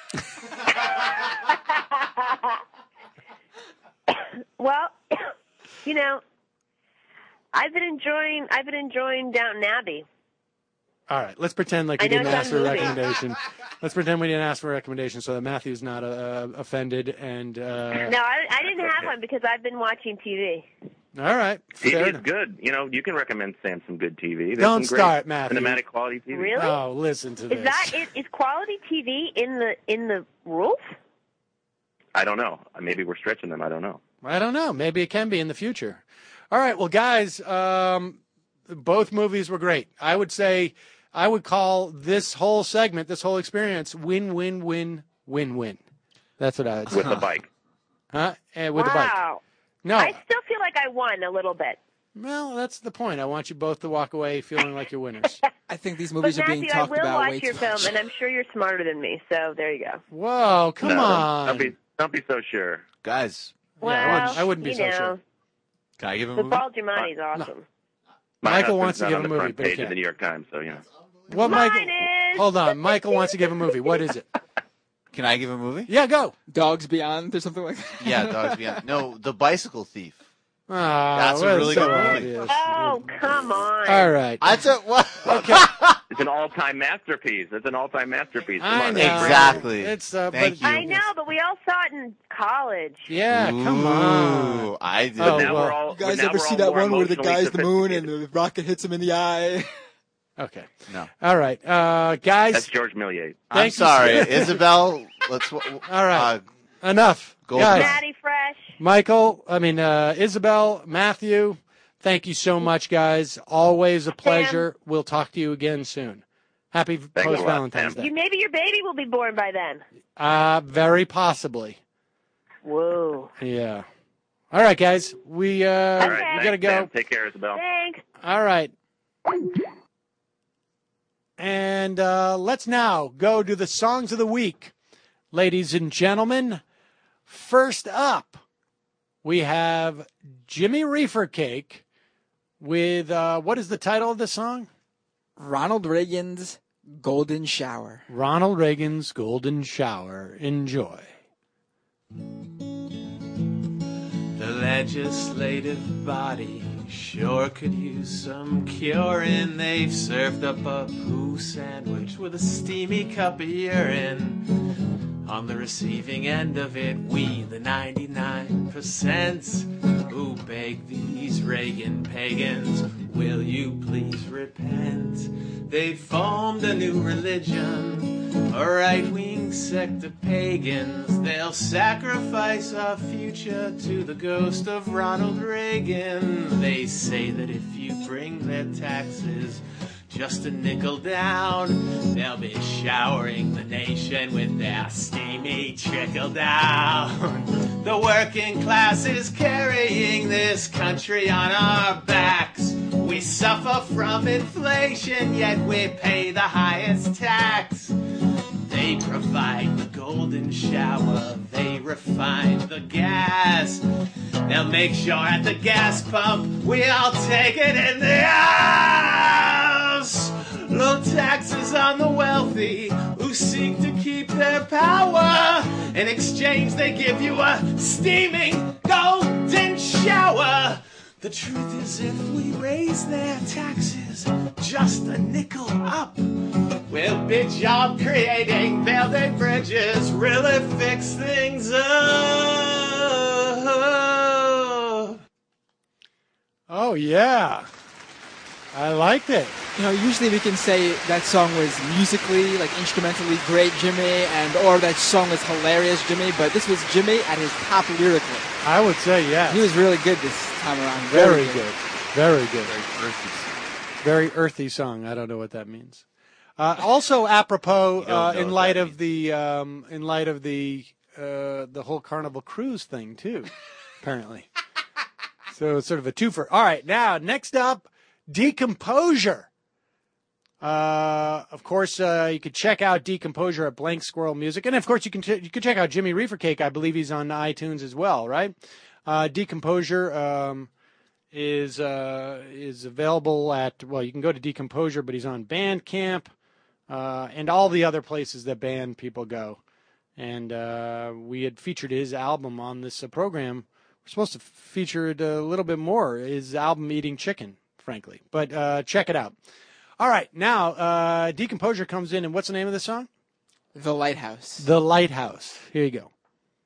Well, you know, I've been enjoying. I've been enjoying Downton Abbey. All right, let's pretend like we I know didn't it's ask on for a movie. recommendation. Let's pretend we didn't ask for a recommendation so that Matthew's not uh, offended. And uh, No, I, I didn't have okay. one because I've been watching T V. all right, T V fair is enough. good. You know, you can recommend Sam some good T V. There's Don't some great start, Matthew. cinematic quality T V. Really? Oh, listen to Is this. that is, is quality T V in the in the rules? I don't know. Maybe we're stretching them. I don't know. I don't know. Maybe it can be in the future. All right, well, guys, um, both movies were great. I would say I would call this whole segment, this whole experience, win, win, win, win, win. That's what I would say. With the bike. Huh? And with the bike. Wow. No. I still feel like I won a little bit. Well, that's the point. I want you both to walk away feeling like you're winners. I think these But movies are being Matthew, I talked will about way watch your too film, much. and I'm sure you're smarter than me. So there you go. Whoa, come No, on. Don't be, don't be so sure. Guys, Well, I wouldn't- I wouldn't be you so know, sure. can I give him a the movie? Paul Giamatti's awesome. My Michael husband's wants to not give on a the movie, front but he page of can't. the New York Times, so you know. What, Michael? Mine is. Hold on. Michael wants to give a movie. What is it? Can I give a movie? Yeah, go. Dogs Beyond or something like that. Yeah, Dogs Beyond. No, The Bicycle Thief. Oh, That's a well, really so good movie. obvious. Oh, come on. All right. That's a what? Okay. It's an all-time masterpiece. It's an all-time masterpiece. Come I on, know. Exactly. It's uh, Thank but, you. I know, but we all saw it in college. Yeah, come on. Ooh, I did. Oh, Now well. we're all, You guys now ever we're see all that more one where the emotionally guy's the moon and sophisticated. the rocket hits him in the eye? Okay. No. All right. Uh, guys. That's George Millier. I'm Thank you, sorry, sir. Isabel. Let's. All All right. Uh, Enough. Gold Guys. Natty Fresh. Michael, I mean, uh, Isabel, Matthew, thank you so much, guys. Always a pleasure. We'll talk to you again soon. Happy Thanks a post lot, Valentine's Sam. Day. You, maybe your baby will be born by then. Uh, very possibly. Whoa. Yeah. All right, guys. We, uh, All right, we thanks, gotta go. Sam. Take care, Isabel. Thanks. All right. And uh, let's now go to the songs of the week. Ladies and gentlemen, first up, we have Jimmy Reefer Cake with, uh, what is the title of the song? Ronald Reagan's Golden Shower. Ronald Reagan's Golden Shower. Enjoy. The legislative body sure could use some curing. They've served up a poo sandwich with a steamy cup of urine. On the receiving end of it, we, the ninety-nine percent, who beg these Reagan pagans, will you please repent? They've formed a new religion, a right-wing sect of pagans. They'll sacrifice our future to the ghost of Ronald Reagan. They say that if you bring their taxes just a nickel down, they'll be showering the nation with their steamy trickle down. The working class is carrying this country on our backs. We suffer from inflation, yet we pay the highest tax. They provide the golden shower, they refine the gas. They'll make sure at the gas pump we all take it in the ass. Low taxes on the wealthy who seek to keep their power. In exchange they give you a steaming golden shower. The truth is, if we raise their taxes just a nickel up, we'll be job creating, building bridges, really fix things up. Oh, yeah. I liked it. You know, usually we can say that song was musically, like instrumentally great, Jimmy, and or that song was hilarious, Jimmy, but this was Jimmy at his top lyrically. I would say yes. He was really good this time around. Very good. Very good. Very earthy. Very earthy song. I don't know what that means. Uh, also, apropos, uh, in light of the um, in light of the uh, the whole Carnival Cruise thing too, apparently. So it's sort of a twofer. All right, now next up, Decomposure. Uh, of course, uh, you could check out Decomposure at Blank Squirrel Music, and of course, you can t- you can check out Jimmy Reefer Cake. I believe he's on iTunes as well, right? Uh, Decomposure um, is uh, is available at well, you can go to Decomposure, but he's on Bandcamp uh, and all the other places that band people go. And uh, we had featured his album on this uh, program. We're supposed to feature it a little bit more. His album Eating Chicken, frankly, but uh, check it out. All right, now, uh, Decomposure comes in, and what's the name of the song? The Lighthouse. The Lighthouse. Here you go.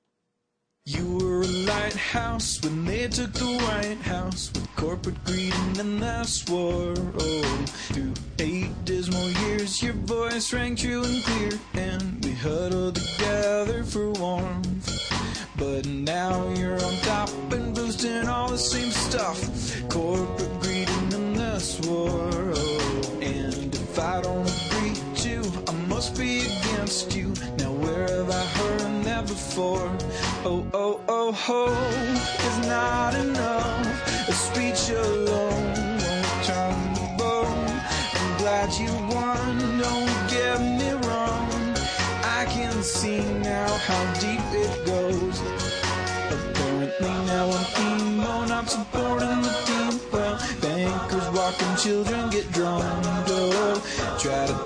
You were a lighthouse when they took the White House, with corporate greed and the swore. Oh, through eight dismal years, your voice rang true and clear, and we huddled together for warmth. But now you're on top and boosting all the same stuff, corporate greed and the swore. Oh, and if I don't agree to, I must be against you. Now where have I heard that before? Oh, oh, oh, oh, it's not enough. A speech alone won't turn the boat. I'm glad you won, don't get me wrong. I can see now how deep it goes. Apparently now I'm emo, not supporting the team. Well, bankers walking children get drunk. Oh, try to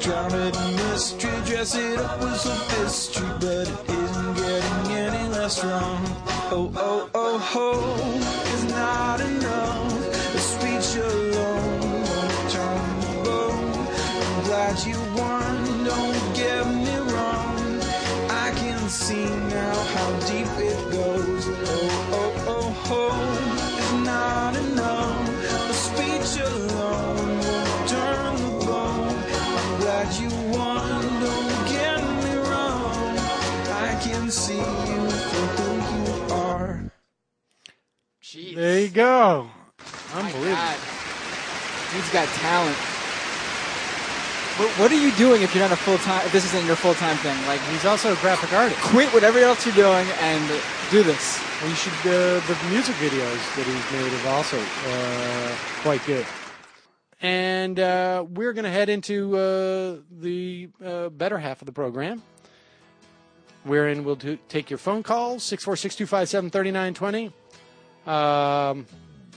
Drown it in mystery, dress it up with sophistry, but it isn't getting any less wrong. Oh, oh, oh, oh, it's not enough. A speech alone won't turn the boat. I'm glad you won, don't get me wrong. I can see now how deep it goes. Oh, oh, oh, oh, it's not enough. A speech alone won't turn the boat. I'm glad you won, don't get me wrong. I can see you for who you are. Jeez. There you go. My Unbelievable. God. Dude's got talent. What, what are you doing if you're not a full time? If this isn't your full time thing, like He's also a graphic artist. quit whatever else you're doing and do this. Well, you should. Uh, the music videos that he's made are also uh, quite good. And uh, we're going to head into uh, the uh, better half of the program, wherein we'll do, take your phone calls, six four six, two five seven, three nine two zero, um,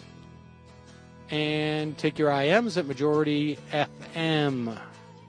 and take your I Ms at Majority F M.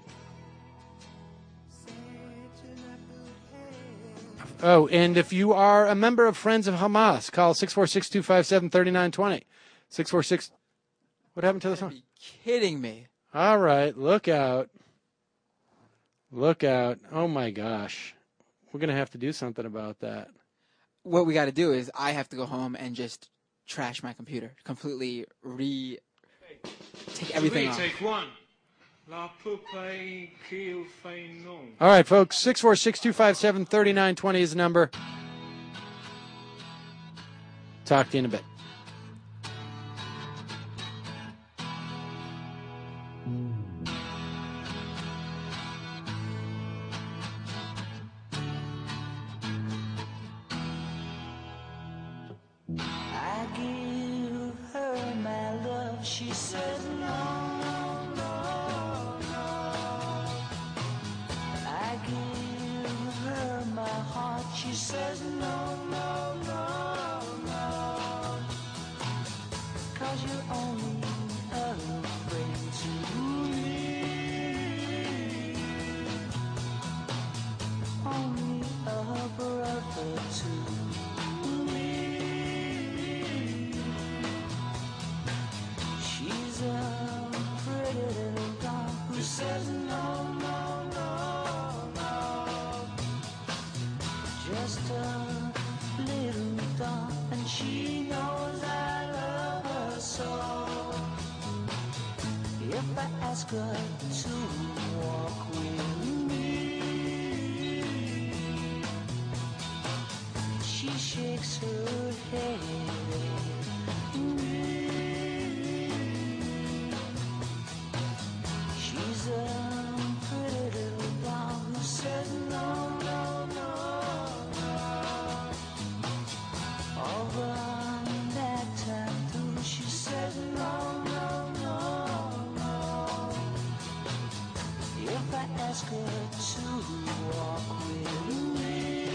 Oh, and if you are a member of Friends of Hamas, call six four six, two five seven, three nine two zero. six four six. What happened to the phone? Kidding me. All right, look out. Look out. Oh, my gosh. We're going to have to do something about that. What we got to do is I have to go home and just trash my computer, completely re take everything off. Take one. La poupée qu'il fait non. All right, folks, six four six, two five seven, three nine two zero is the number. Talk to you in a bit. I give her my love, she says no, no, no, no. I give her my heart, she says no, no, no, no. Cause you're only a friend to me, only a brother to me. She's a pretty little girl who says no, no, no, no. Just a little doll, and she knows I love her so. If I ask her to walk with me, she shakes her head. She's a pretty little doll who says no, no, no, no. All the that time through, she says no, no, no, no. If I ask her to walk with me,